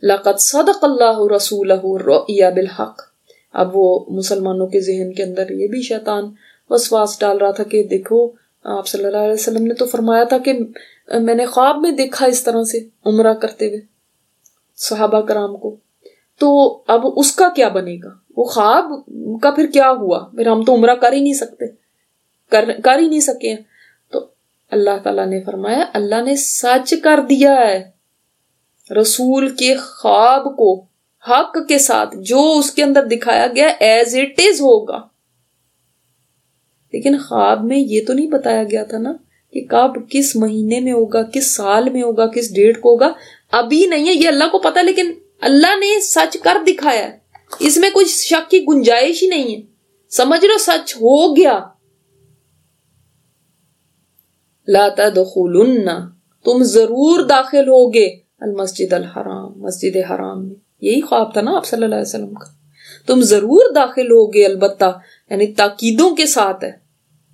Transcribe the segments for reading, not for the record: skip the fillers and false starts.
لقد صدق اللہ رسولہ الرؤیا بالحق. اب وہ مسلمانوں کے ذہن کے اندر یہ بھی شیطان وسواس ڈال رہا تھا کہ دیکھو آپ صلی اللہ علیہ وسلم نے تو فرمایا تھا کہ میں نے خواب میں دیکھا اس طرح سے عمرہ کرتے ہوئے صحابہ کرام کو، تو اب اس کا کیا بنے گا، وہ خواب کا پھر کیا ہوا، پھر ہم تو عمرہ کر ہی نہیں سکتے، کر ہی نہیں سکے. تو اللہ تعالیٰ نے فرمایا اللہ نے سچ کر دیا ہے رسول کے خواب کو حق کے ساتھ، جو اس کے اندر دکھایا گیا ایز اٹ از ہوگا. لیکن خواب میں یہ تو نہیں بتایا گیا تھا نا کہ کب کس مہینے میں ہوگا، کس سال میں ہوگا، کس ڈیٹ کو ہوگا، ابھی نہیں ہے، یہ اللہ کو پتا، لیکن اللہ نے سچ کر دکھایا ہے، اس میں کوئی شک کی گنجائش ہی نہیں ہے، سمجھ لو سچ ہو گیا. لا تدخلن، تم ضرور داخل ہوگے المسجد الحرام، مسجد حرام میں. یہی خواب تھا نا آپ صلی اللہ علیہ وسلم کا، تم ضرور داخل ہوگے، البتہ یعنی تاکیدوں کے ساتھ ہے.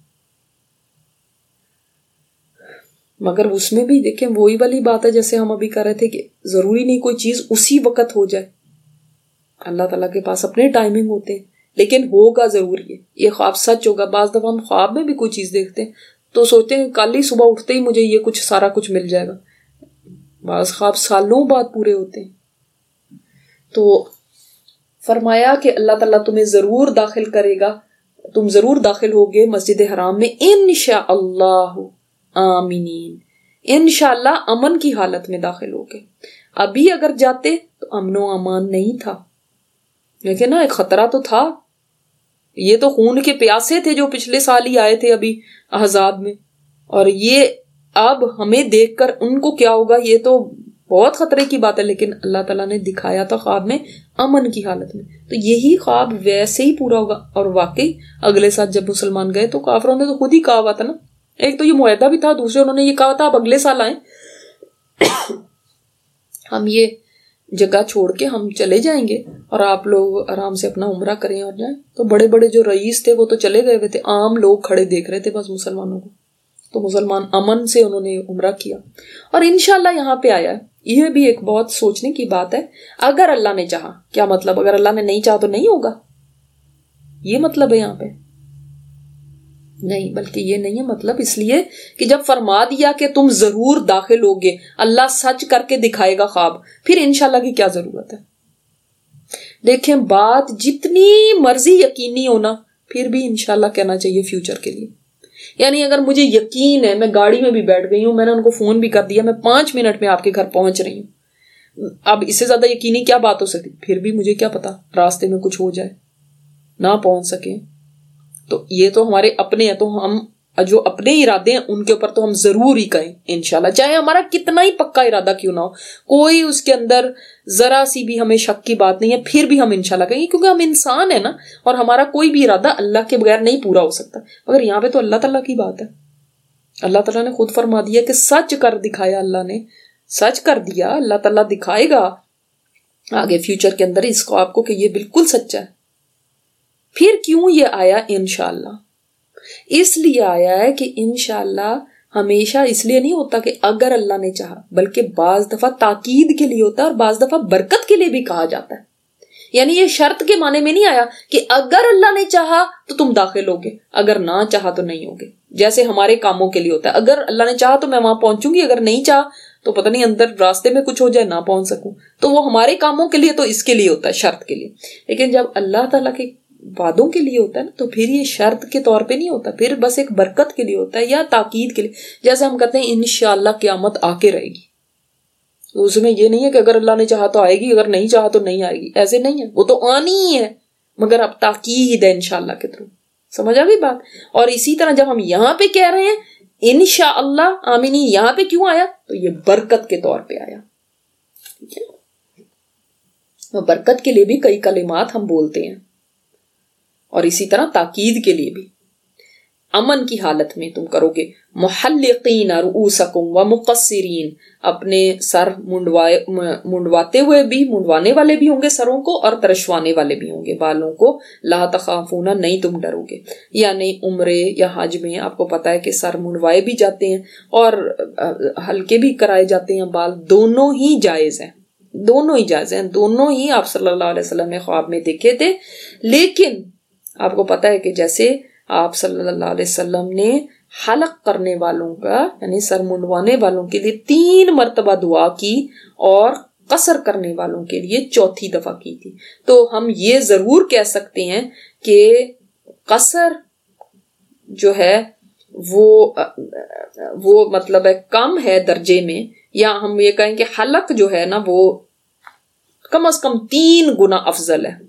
مگر اس میں بھی دیکھیں وہی والی بات ہے جیسے ہم ابھی کر رہے تھے کہ ضروری نہیں کوئی چیز اسی وقت ہو جائے، اللہ تعالیٰ کے پاس اپنے ٹائمنگ ہوتے ہیں، لیکن ہوگا ضرور یہ خواب سچ ہوگا. بعض دفعہ ہم خواب میں بھی کوئی چیز دیکھتے ہیں تو سوچتے ہیں کل ہی صبح اٹھتے ہی مجھے یہ کچھ سارا کچھ مل جائے گا، بعض خواب سالوں بعد پورے ہوتے ہیں. تو فرمایا کہ اللہ تعالیٰ تمہیں ضرور داخل کرے گا، تم ضرور داخل ہوگے مسجد حرام میں انشاءاللہ آمینین، انشاءاللہ امن کی حالت میں داخل ہوگے. ابھی اگر جاتے تو امن و امان نہیں تھا، لیکن نا ایک خطرہ تو تھا. یہ تو خون کے پیاسے تھے جو پچھلے سال ہی آئے تھے ابھی احزاب میں، اور یہ اب ہمیں دیکھ کر ان کو کیا ہوگا، یہ تو بہت خطرے کی بات ہے. لیکن اللہ تعالیٰ نے دکھایا تھا خواب میں امن کی حالت میں، تو یہی خواب ویسے ہی پورا ہوگا. اور واقعی اگلے سال جب مسلمان گئے تو کافروں نے تو خود ہی کہا ہوا تھا نا، ایک تو یہ معاہدہ بھی تھا، دوسرے انہوں نے یہ کہا تھا آپ اگلے سال آئیں، ہم یہ جگہ چھوڑ کے ہم چلے جائیں گے اور آپ لوگ آرام سے اپنا عمرہ کریں اور جائیں. تو بڑے بڑے جو رئیس تھے وہ تو چلے گئے ہوئے تھے، عام لوگ کھڑے دیکھ رہے تھے بس مسلمانوں کو. تو مسلمان امن سے انہوں نے عمرہ کیا، اور انشاءاللہ یہاں پہ آیا ہے. یہ بھی ایک بہت سوچنے کی بات ہے. اگر اللہ نے چاہا، کیا مطلب اگر اللہ نے نہیں چاہا تو نہیں ہوگا، یہ مطلب ہے یہاں پہ؟ نہیں، بلکہ یہ نہیں ہے مطلب، اس لیے کہ جب فرما دیا کہ تم ضرور داخل ہوگے، اللہ سچ کر کے دکھائے گا خواب، پھر انشاءاللہ کی کیا ضرورت ہے؟ دیکھیں بات جتنی مرضی یقینی ہونا، پھر بھی انشاءاللہ کہنا چاہیے فیوچر کے لیے. یعنی اگر مجھے یقین ہے، میں گاڑی میں بھی بیٹھ گئی ہوں، میں نے ان کو فون بھی کر دیا، میں 5 منٹ میں آپ کے گھر پہنچ رہی ہوں، اب اس سے زیادہ یقینی کیا بات ہو سکتی؟ پھر بھی مجھے کیا پتا راستے میں کچھ ہو جائے، نہ پہنچ سکیں. تو یہ تو ہمارے اپنے ہیں، تو ہم جو اپنے ارادے ہیں ان کے اوپر تو ہم ضرور ہی کہیں انشاءاللہ، چاہے ہمارا کتنا ہی پکا ارادہ کیوں نہ ہو، کوئی اس کے اندر ذرا سی بھی ہمیں شک کی بات نہیں ہے، پھر بھی ہم انشاءاللہ کہیں گے، کیونکہ ہم انسان ہیں نا، اور ہمارا کوئی بھی ارادہ اللہ کے بغیر نہیں پورا ہو سکتا. مگر یہاں پہ تو اللہ تعالیٰ کی بات ہے، اللہ تعالیٰ نے خود فرما دیا کہ سچ کر دکھایا، اللہ نے سچ کر دیا، اللہ تعالیٰ دکھائے گا آگے فیوچر کے اندر اس خواب کو کہ یہ بالکل سچا ہے. پھر کیوں یہ آیا انشاءاللہ؟ اس لیے آیا ہے کہ انشاءاللہ ہمیشہ اس لیے نہیں ہوتا کہ اگر اللہ نے چاہا، بلکہ بعض دفعہ تاکید کے لیے ہوتا ہے، اور بعض دفعہ برکت کے لیے بھی کہا جاتا ہے. یعنی یہ شرط کے معنی میں نہیں آیا کہ اگر اللہ نے چاہا تو تم داخل ہوگے، اگر نہ چاہا تو نہیں ہوگے. جیسے ہمارے کاموں کے لیے ہوتا ہے، اگر اللہ نے چاہا تو میں وہاں پہنچوں گی، اگر نہیں چاہا تو پتہ نہیں اندر راستے میں کچھ ہو جائے نہ پہنچ سکوں. تو وہ ہمارے کاموں کے لیے تو اس کے لیے ہوتا ہے، شرط کے لیے. لیکن جب اللہ تعالیٰ کے وعدوں کے لیے ہوتا ہے نا، تو پھر یہ شرط کے طور پہ نہیں ہوتا، پھر بس ایک برکت کے لیے ہوتا ہے یا تاکید کے لیے. جیسے ہم کہتے ہیں انشاءاللہ قیامت آ کے رہے گی، تو اس میں یہ نہیں ہے کہ اگر اللہ نے چاہا تو آئے گی، اگر نہیں چاہا تو نہیں آئے گی، ایسے نہیں ہے، وہ تو آنی ہی ہے، مگر اب تاکید ہے انشاءاللہ کے تھرو. سمجھ آ گئی بات؟ اور اسی طرح جب ہم یہاں پہ کہہ رہے ہیں انشاءاللہ آمینی، یہاں پہ کیوں آیا؟ تو یہ برکت کے طور پہ آیا. ٹھیک ہے، برکت کے لیے بھی کئی کلمات ہم بولتے ہیں، اور اسی طرح تاکید کے لیے بھی. امن کی حالت میں تم کرو گے. محلقین رؤوسکم ومقصرین، اپنے سر منڈواتے ہوئے بھی، منڈوانے والے بھی ہوں گے سروں کو، اور ترشوانے والے بھی ہوں گے بالوں کو. لا تخافون، نہیں تم ڈرو گے. یعنی عمرے یا حج میں آپ کو پتا ہے کہ سر منڈوائے بھی جاتے ہیں اور ہلکے بھی کرائے جاتے ہیں بال، دونوں ہی جائز ہیں، دونوں ہی جائز ہیں, دونوں ہی آپ صلی اللہ علیہ وسلم نے خواب میں دیکھے تھے. لیکن آپ کو پتا ہے کہ جیسے آپ صلی اللہ علیہ وسلم نے حلق کرنے والوں کا یعنی سر منڈوانے والوں کے لیے 3 مرتبہ دعا کی اور قصر کرنے والوں کے لیے 4تھی دفعہ کی تھی. تو ہم یہ ضرور کہہ سکتے ہیں کہ قصر جو ہے وہ مطلب ہے کم ہے درجے میں, یا ہم یہ کہیں کہ حلق جو ہے نا وہ کم از کم 3 گنا افضل ہے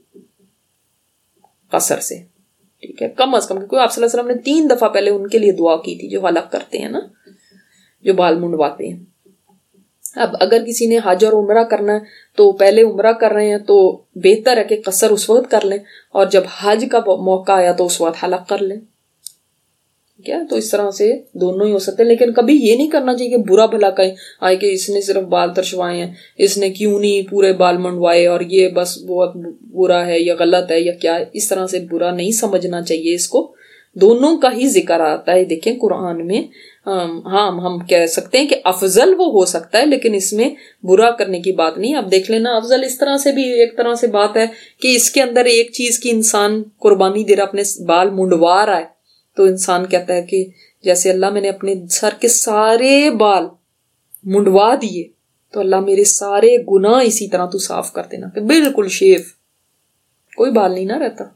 قصر سے. ٹھیک ہے, کم از کم, کیونکہ آپ صلی اللہ علیہ وسلم نے 3 دفعہ پہلے ان کے لیے دعا کی تھی جو حلق کرتے ہیں نا, جو بال منڈواتے ہیں. اب اگر کسی نے حج اور عمرہ کرنا ہے تو پہلے عمرہ کر رہے ہیں تو بہتر ہے کہ قصر اس وقت کر لیں, اور جب حج کا موقع آیا تو اس وقت حلق کر لیں. کیا تو اس طرح سے دونوں ہی ہو سکتے ہیں. لیکن کبھی یہ نہیں کرنا چاہیے کہ برا بھلا کہیں آئے کہ اس نے صرف بال ترشوائے ہیں, اس نے کیوں نہیں پورے بال منڈوائے اور یہ بس بہت برا ہے یا غلط ہے یا کیا. اس طرح سے برا نہیں سمجھنا چاہیے اس کو, دونوں کا ہی ذکر آتا ہے. دیکھیں قرآن میں ہاں ہم کہہ سکتے ہیں کہ افضل وہ ہو سکتا ہے, لیکن اس میں برا کرنے کی بات نہیں. اب دیکھ لینا افضل اس طرح سے بھی ایک طرح سے بات ہے کہ اس کے اندر ایک چیز کی انسان قربانی دے رہا, اپنے بال منڈوا رہا ہے, تو انسان کہتا ہے کہ جیسے اللہ میں نے اپنے سر کے سارے بال منڈوا دیے تو اللہ میرے سارے گناہ اسی طرح تو صاف کر دینا, کہ بالکل شیف, کوئی بال نہیں نہ رہتا.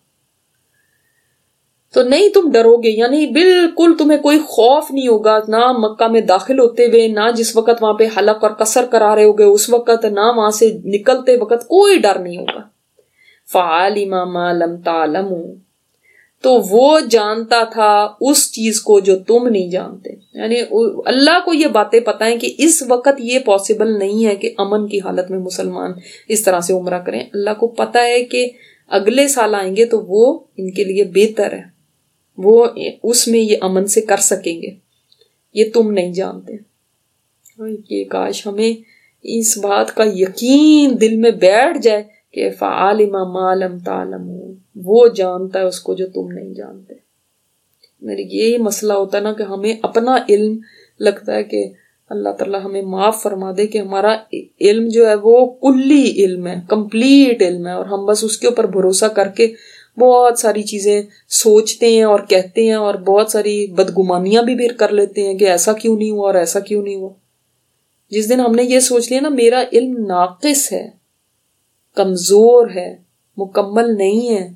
تو نہیں تم ڈرو گے, یعنی بالکل تمہیں کوئی خوف نہیں ہوگا, نہ مکہ میں داخل ہوتے ہوئے, نہ جس وقت وہاں پہ حلق اور قصر کرا رہے ہوگے اس وقت, نہ وہاں سے نکلتے وقت, کوئی ڈر نہیں ہوگا. فَعَلِمَ مَا لَمْ تَعْلَمُوا, تو وہ جانتا تھا اس چیز کو جو تم نہیں جانتے. یعنی اللہ کو یہ باتیں پتہ ہیں کہ اس وقت یہ پاسبل نہیں ہے کہ امن کی حالت میں مسلمان اس طرح سے عمرہ کریں. اللہ کو پتہ ہے کہ اگلے سال آئیں گے تو وہ ان کے لیے بہتر ہے, وہ اس میں یہ امن سے کر سکیں گے, یہ تم نہیں جانتے. یہ کاش ہمیں اس بات کا یقین دل میں بیٹھ جائے کہ فَعَلِمَ مَا لَمْ تَعْلَمُوا, وہ جانتا ہے اس کو جو تم نہیں جانتے. میری یہی مسئلہ ہوتا ہے نا کہ ہمیں اپنا علم لگتا ہے کہ اللہ تعالیٰ ہمیں معاف فرما دے کہ ہمارا علم جو ہے وہ کلی علم ہے, کمپلیٹ علم ہے, اور ہم بس اس کے اوپر بھروسہ کر کے بہت ساری چیزیں سوچتے ہیں اور کہتے ہیں, اور بہت ساری بدگمانیاں بھی کر لیتے ہیں کہ ایسا کیوں نہیں ہوا اور ایسا کیوں نہیں ہوا. جس دن ہم نے یہ سوچ لیا نا میرا علم ناقص ہے, کمزور ہے, مکمل نہیں ہے,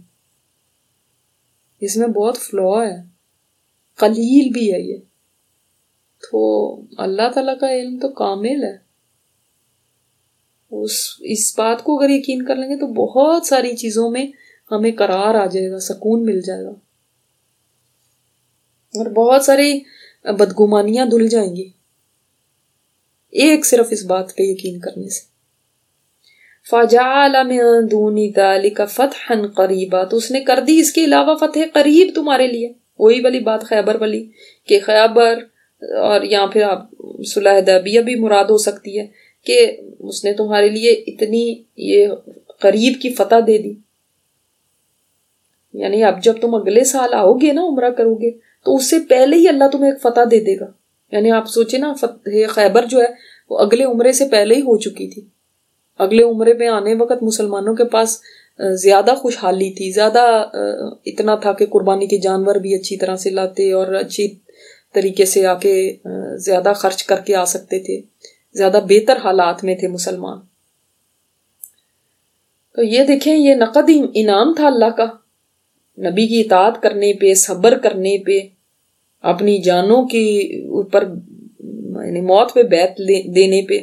اس میں بہت فلا ہے, قلیل بھی ہے یہ, تو اللہ تعالیٰ کا علم تو کامل ہے. اس بات کو اگر یقین کر لیں گے تو بہت ساری چیزوں میں ہمیں قرار آ جائے گا, سکون مل جائے گا, اور بہت ساری بدگمانیاں دھل جائیں گی ایک صرف اس بات پہ یقین کرنے سے. فَجَعَلَ مِن دُونِ ذَلِكَ فَتْحًا قَرِيبًا, تو اس نے کر دی اس کے علاوہ فتح قریب تمہارے لیے. وہی والی بات خیبر والی کہ خیبر, اور یہاں پھر آپ صلح حدیبیہ بھی مراد ہو سکتی ہے کہ اس نے تمہارے لیے اتنی یہ قریب کی فتح دے دی. یعنی اب جب تم اگلے سال آؤ گے نا عمرہ کرو گے تو اس سے پہلے ہی اللہ تمہیں ایک فتح دے دے گا. یعنی آپ سوچیں نا فتح خیبر جو ہے وہ اگلے عمرے سے پہلے ہی ہو چکی تھی. اگلے عمرے میں آنے وقت مسلمانوں کے پاس زیادہ خوشحالی تھی, زیادہ اتنا تھا کہ قربانی کے جانور بھی اچھی طرح سے لاتے اور اچھی طریقے سے آ کے زیادہ خرچ کر کے آ سکتے تھے, زیادہ بہتر حالات میں تھے مسلمان. تو یہ دیکھیں یہ نقد انعام تھا اللہ کا, نبی کی اطاعت کرنے پہ, صبر کرنے پہ, اپنی جانوں کی اوپر یعنی موت پہ بیعت دینے پہ.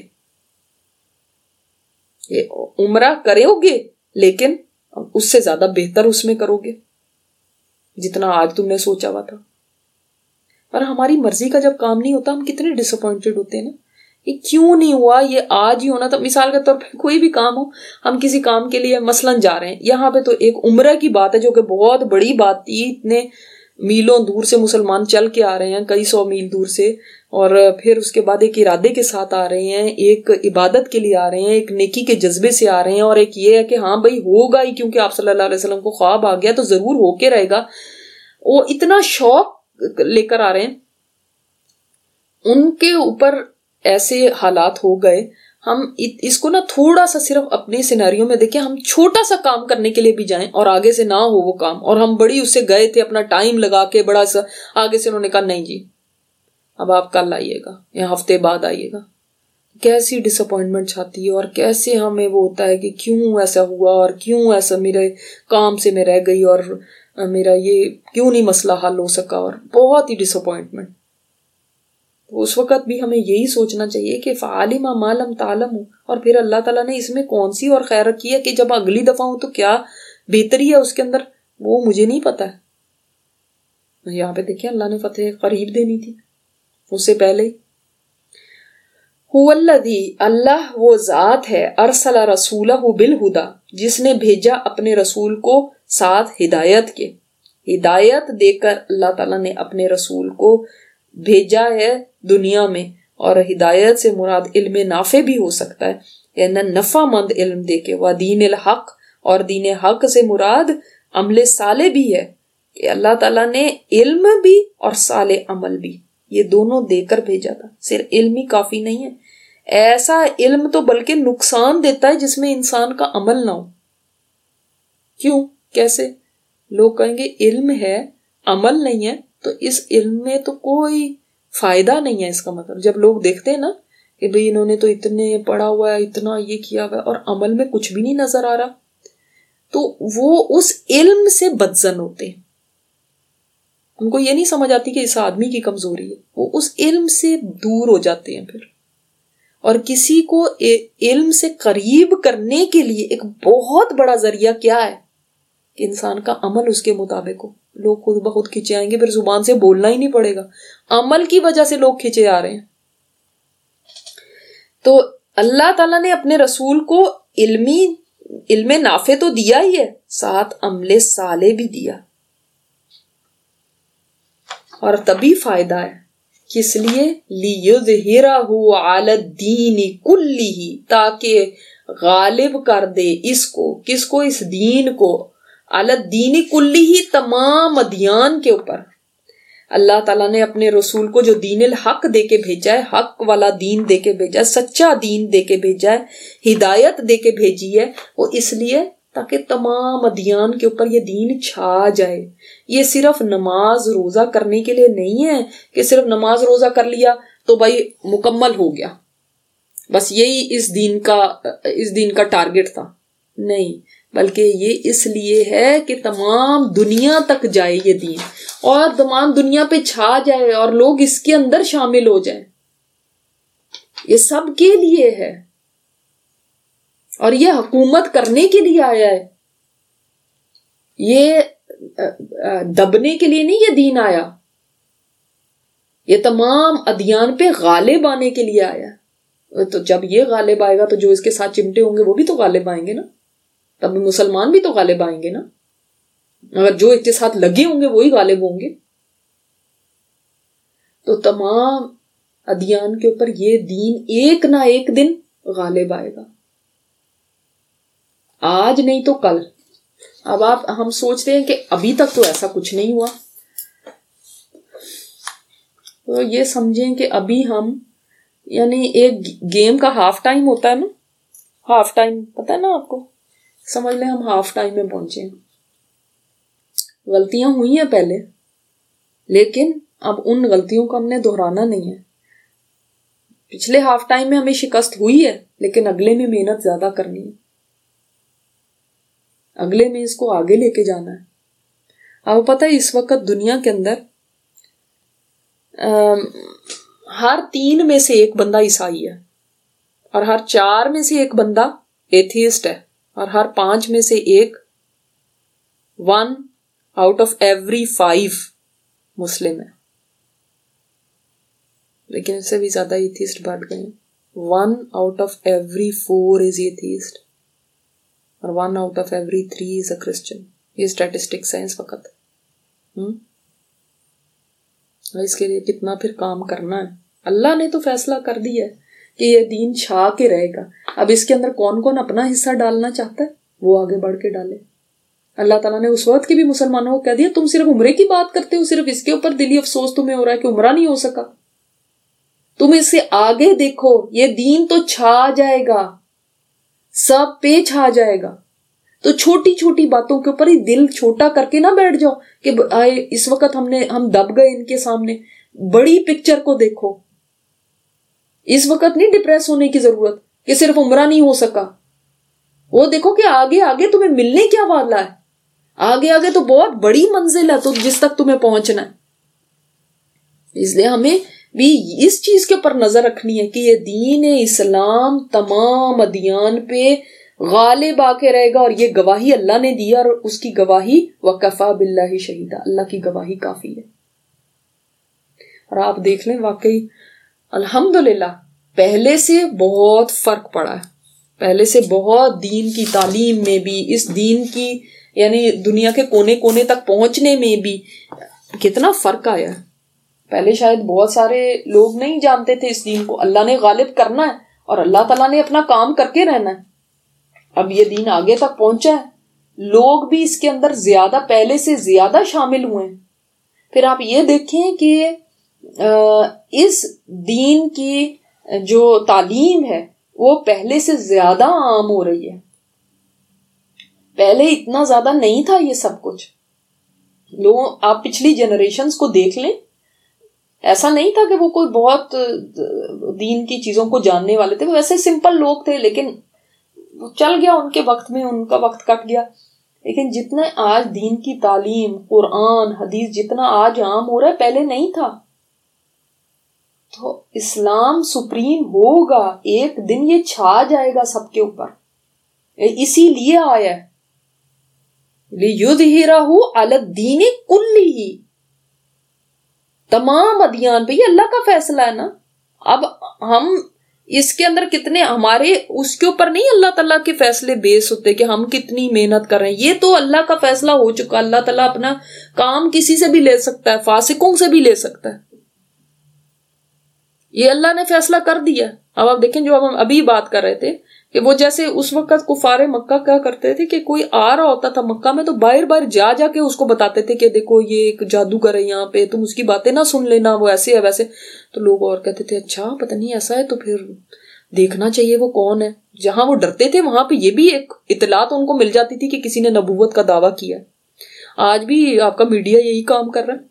یہ عمرہ کرو گے لیکن اس سے زیادہ بہتر اس میں کرو گے جتنا آج تم نے سوچا ہوا تھا. پر ہماری مرضی کا جب کام نہیں ہوتا ہم کتنے ڈس اپوائنٹڈ ہوتے ہیں نا, یہ کیوں نہیں ہوا, یہ آج ہی ہونا تھا. مثال کے طور پہ کوئی بھی کام ہو, ہم کسی کام کے لیے مثلاً جا رہے ہیں, یہاں پہ تو ایک عمرہ کی بات ہے جو کہ بہت بڑی بات تھی, اتنے میلوں دور سے مسلمان چل کے آ رہے ہیں, کئی 100 میل دور سے, اور پھر اس کے بعد ایک ارادے کے ساتھ آ رہے ہیں, ایک عبادت کے لیے آ رہے ہیں, ایک نیکی کے جذبے سے آ رہے ہیں, اور ایک یہ ہے کہ ہاں بھائی ہوگا ہی کیونکہ آپ صلی اللہ علیہ وسلم کو خواب آ گیا تو ضرور ہو کے رہے گا. وہ اتنا شوق لے کر آ رہے ہیں, ان کے اوپر ایسے حالات ہو گئے, ہم اس کو نا تھوڑا سا صرف اپنے سینیریو میں دیکھیں, ہم چھوٹا سا کام کرنے کے لیے بھی جائیں اور آگے سے نہ ہو وہ کام, اور ہم بڑی اس سے گئے تھے اپنا ٹائم لگا کے, بڑا سا آگے سے انہوں نے کہا نہیں جی اب آپ کل آئیے گا یا ہفتے بعد آئیے گا. کیسی ڈس اپوائنٹمنٹ چھاتی ہے, اور کیسے ہمیں وہ ہوتا ہے کہ کیوں ایسا ہوا, اور کیوں ایسا میرے کام سے میں رہ گئی, اور میرا یہ کیوں نہیں مسئلہ حل ہو سکا, اور بہت ہی ڈس اپوائنٹمنٹ. اس وقت بھی ہمیں یہی سوچنا چاہیے کہ فعالم ما لم تعلم, اور پھر اللہ تعالیٰ نے اس میں کون سی اور خیر کی ہے کہ جب اگلی دفعہ ہوں تو کیا بہتری ہے اس کے اندر, وہ مجھے نہیں پتا ہے. یہاں پہ دیکھیں اللہ نے فتح قریب دینی تھی اس سے پہلے ہی. هو الذی, اللہ وہ ذات ہے, ارسل رسولہ بالہدی, جس نے بھیجا اپنے رسول کو ساتھ ہدایت کے. ہدایت دے کر اللہ تعالیٰ نے اپنے رسول کو بھیجا ہے دنیا میں, اور ہدایت سے مراد علم نافع بھی ہو سکتا ہے, یعنی نفع مند علم دے کے. وہ دین الحق, اور دین حق سے مراد عمل صالح بھی ہے, کہ اللہ تعالیٰ نے علم بھی اور صالح عمل بھی یہ دونوں دے کر بھیجا تھا. صرف علم ہی کافی نہیں ہے, ایسا علم تو بلکہ نقصان دیتا ہے جس میں انسان کا عمل نہ ہو. کیوں, کیسے؟ لوگ کہیں گے علم ہے عمل نہیں ہے, تو اس علم میں تو کوئی فائدہ نہیں ہے. اس کا مطلب جب لوگ دیکھتے ہیں نا کہ بھئی انہوں نے تو اتنے پڑھا ہوا ہے, اتنا یہ کیا ہوا ہے, اور عمل میں کچھ بھی نہیں نظر آ رہا, تو وہ اس علم سے بدظن ہوتے ہیں. ان کو یہ نہیں سمجھ آتی کہ اس آدمی کی کمزوری ہے, وہ اس علم سے دور ہو جاتے ہیں پھر. اور کسی کو علم سے قریب کرنے کے لیے ایک بہت بڑا ذریعہ کیا ہے کہ انسان کا عمل اس کے مطابق ہو. لوگ خود بخود کھینچے آئیں گے, پھر زبان سے بولنا ہی نہیں پڑے گا, عمل کی وجہ سے لوگ کھینچے آ رہے ہیں. تو اللہ تعالیٰ نے اپنے رسول کو علم نافع تو دیا ہی ہے, ساتھ عمل صالح بھی دیا, اور تبھی فائدہ ہے. کس لیے؟ لِيُظْهِرَهُ عَلَى الدِّينِ كُلِّهِ, تاکہ غالب کر دے اس کو, کس کو؟ اس دین کو, عَلَى الدِّينِ كُلِّهِ, تمام ادیان کے اوپر. اللہ تعالیٰ نے اپنے رسول کو جو دین الحق دے کے بھیجا ہے, حق والا دین دے کے بھیجا ہے, سچا دین دے کے بھیجا ہے, ہدایت دے کے بھیجی ہے, وہ اس لیے تاکہ تمام ادیان کے اوپر یہ دین چھا جائے. یہ صرف نماز روزہ کرنے کے لیے نہیں ہے کہ صرف نماز روزہ کر لیا تو بھائی مکمل ہو گیا, بس یہی اس دین کا ٹارگٹ تھا. نہیں, بلکہ یہ اس لیے ہے کہ تمام دنیا تک جائے یہ دین, اور تمام دنیا پہ چھا جائے, اور لوگ اس کے اندر شامل ہو جائیں. یہ سب کے لیے ہے, اور یہ حکومت کرنے کے لیے آیا ہے. یہ دبنے کے لیے نہیں یہ دین آیا, یہ تمام ادیان پہ غالب آنے کے لیے آیا. تو جب یہ غالب آئے گا تو جو اس کے ساتھ چمٹے ہوں گے وہ بھی تو غالب آئیں گے نا, تب مسلمان بھی تو غالب آئیں گے نا. اگر جو اس کے ساتھ لگے ہوں گے وہی غالب ہوں گے. تو تمام ادیان کے اوپر یہ دین ایک نہ ایک دن غالب آئے گا, آج نہیں تو کل. اب ہم سوچتے ہیں کہ ابھی تک تو ایسا کچھ نہیں ہوا, تو یہ سمجھیں کہ ابھی ہم, یعنی ایک گیم کا ہاف ٹائم ہوتا ہے نا, ہاف ٹائم پتہ ہے نا آپ کو, سمجھ لیں ہم ہاف ٹائم میں پہنچے ہیں. غلطیاں ہوئی ہیں پہلے, لیکن اب ان غلطیوں کو ہم نے دہرانا نہیں ہے. پچھلے ہاف ٹائم میں ہمیں شکست ہوئی ہے, لیکن اگلے میں محنت زیادہ کرنی ہے, اگلے میں اس کو آگے لے کے جانا ہے. آپ پتہ ہے اس وقت دنیا کے اندر ہر 3 میں سے ایک بندہ عیسائی ہے, اور ہر 4 میں سے ایک بندہ ایتھیسٹ ہے, اور ہر 5 میں سے ایک 1 out of every 5 مسلم ہے. لیکن اس سے بھی زیادہ ایتھیسٹ بڑھ گئے ہیں. 1 out of every 4 is atheist, اور 1 out of every 3 is a Christian. یہ اسٹیٹسٹکس ہیں اس وقت. اس کے لیے کتنا پھر کام کرنا ہے. اللہ نے تو فیصلہ کر دیا ہے کہ یہ دین چھا کے رہے گا. اب اس کے اندر کون کون اپنا حصہ ڈالنا چاہتا ہے وہ آگے بڑھ کے ڈالے. اللہ تعالیٰ نے اس وقت کے بھی مسلمانوں کو کہہ دیا تم صرف عمرے کی بات کرتے ہو, صرف اس کے اوپر دلی افسوس تمہیں ہو رہا ہے کہ عمرہ نہیں ہو سکا. تم اس سے آگے دیکھو، یہ دین تو چھا جائے گا، سب پہ چھا جائے گا. تو چھوٹی چھوٹی باتوں کے اوپر ہی دل چھوٹا کر کے نہ بیٹھ جاؤ کہ اس وقت ہم دب گئے ان کے سامنے. بڑی پکچر کو دیکھو. اس وقت نہیں ڈپریس ہونے کی ضرورت کہ صرف عمرہ نہیں ہو سکا. وہ دیکھو کہ آگے آگے تمہیں ملنے کیا والا ہے. آگے آگے تو بہت بڑی منزل ہے تو جس تک تمہیں پہنچنا ہے. اس لیے ہمیں بھی اس چیز کے اوپر نظر رکھنی ہے کہ یہ دین اسلام تمام ادیان پہ غالب آ کے رہے گا، اور یہ گواہی اللہ نے دیا، اور اس کی گواہی وکفا باللہ شہیدا، اللہ کی گواہی کافی ہے. اور آپ دیکھ لیں واقعی الحمدللہ پہلے سے بہت فرق پڑا ہے. پہلے سے بہت دین کی تعلیم میں بھی، اس دین کی یعنی دنیا کے کونے کونے تک پہنچنے میں بھی کتنا فرق آیا ہے. پہلے شاید بہت سارے لوگ نہیں جانتے تھے اس دین کو. اللہ نے غالب کرنا ہے اور اللہ تعالیٰ نے اپنا کام کر کے رہنا ہے. اب یہ دین آگے تک پہنچا ہے، لوگ بھی اس کے اندر زیادہ پہلے سے زیادہ شامل ہوئے ہیں. پھر آپ یہ دیکھیں کہ اس دین کی جو تعلیم ہے وہ پہلے سے زیادہ عام ہو رہی ہے. پہلے اتنا زیادہ نہیں تھا یہ سب کچھ. لوگ آپ پچھلی جنریشنز کو دیکھ لیں، ایسا نہیں تھا کہ وہ کوئی بہت دین کی چیزوں کو جاننے والے تھے. وہ ایسے سمپل لوگ تھے، لیکن چل گیا ان کے وقت میں، ان کا وقت کٹ گیا. لیکن جتنا آج دین کی تعلیم، قرآن حدیث جتنا آج عام ہو رہا ہے پہلے نہیں تھا. تو اسلام سپریم ہوگا، ایک دن یہ چھا جائے گا سب کے اوپر. اسی لیے آیا ہے لِيُظْهِرَهُ عَلَى الدِّينِ كُلِّهِ، تمام ادیان پہ. یہ اللہ کا فیصلہ ہے نا. اب ہم اس کے اندر کتنے ہمارے اس کے اوپر نہیں اللہ تعالیٰ کے فیصلے بیس ہوتے کہ ہم کتنی محنت کر رہے ہیں. یہ تو اللہ کا فیصلہ ہو چکا. اللہ تعالیٰ اپنا کام کسی سے بھی لے سکتا ہے، فاسقوں سے بھی لے سکتا ہے. یہ اللہ نے فیصلہ کر دیا. اب آپ دیکھیں جو ہم ابھی بات کر رہے تھے کہ وہ جیسے اس وقت کفار مکہ کیا کرتے تھے کہ کوئی آ رہا ہوتا تھا مکہ میں تو باہر باہر جا جا کے اس کو بتاتے تھے کہ دیکھو یہ ایک جادوگر ہے یہاں پہ، تم اس کی باتیں نہ سن لینا، وہ ایسے ہے ویسے. تو لوگ اور کہتے تھے اچھا پتہ نہیں ایسا ہے تو پھر دیکھنا چاہیے وہ کون ہے. جہاں وہ ڈرتے تھے وہاں پہ یہ بھی ایک اطلاعات ان کو مل جاتی تھی کہ کسی نے نبوت کا دعویٰ کیا. آج بھی آپ کا میڈیا یہی کام کر رہا ہے.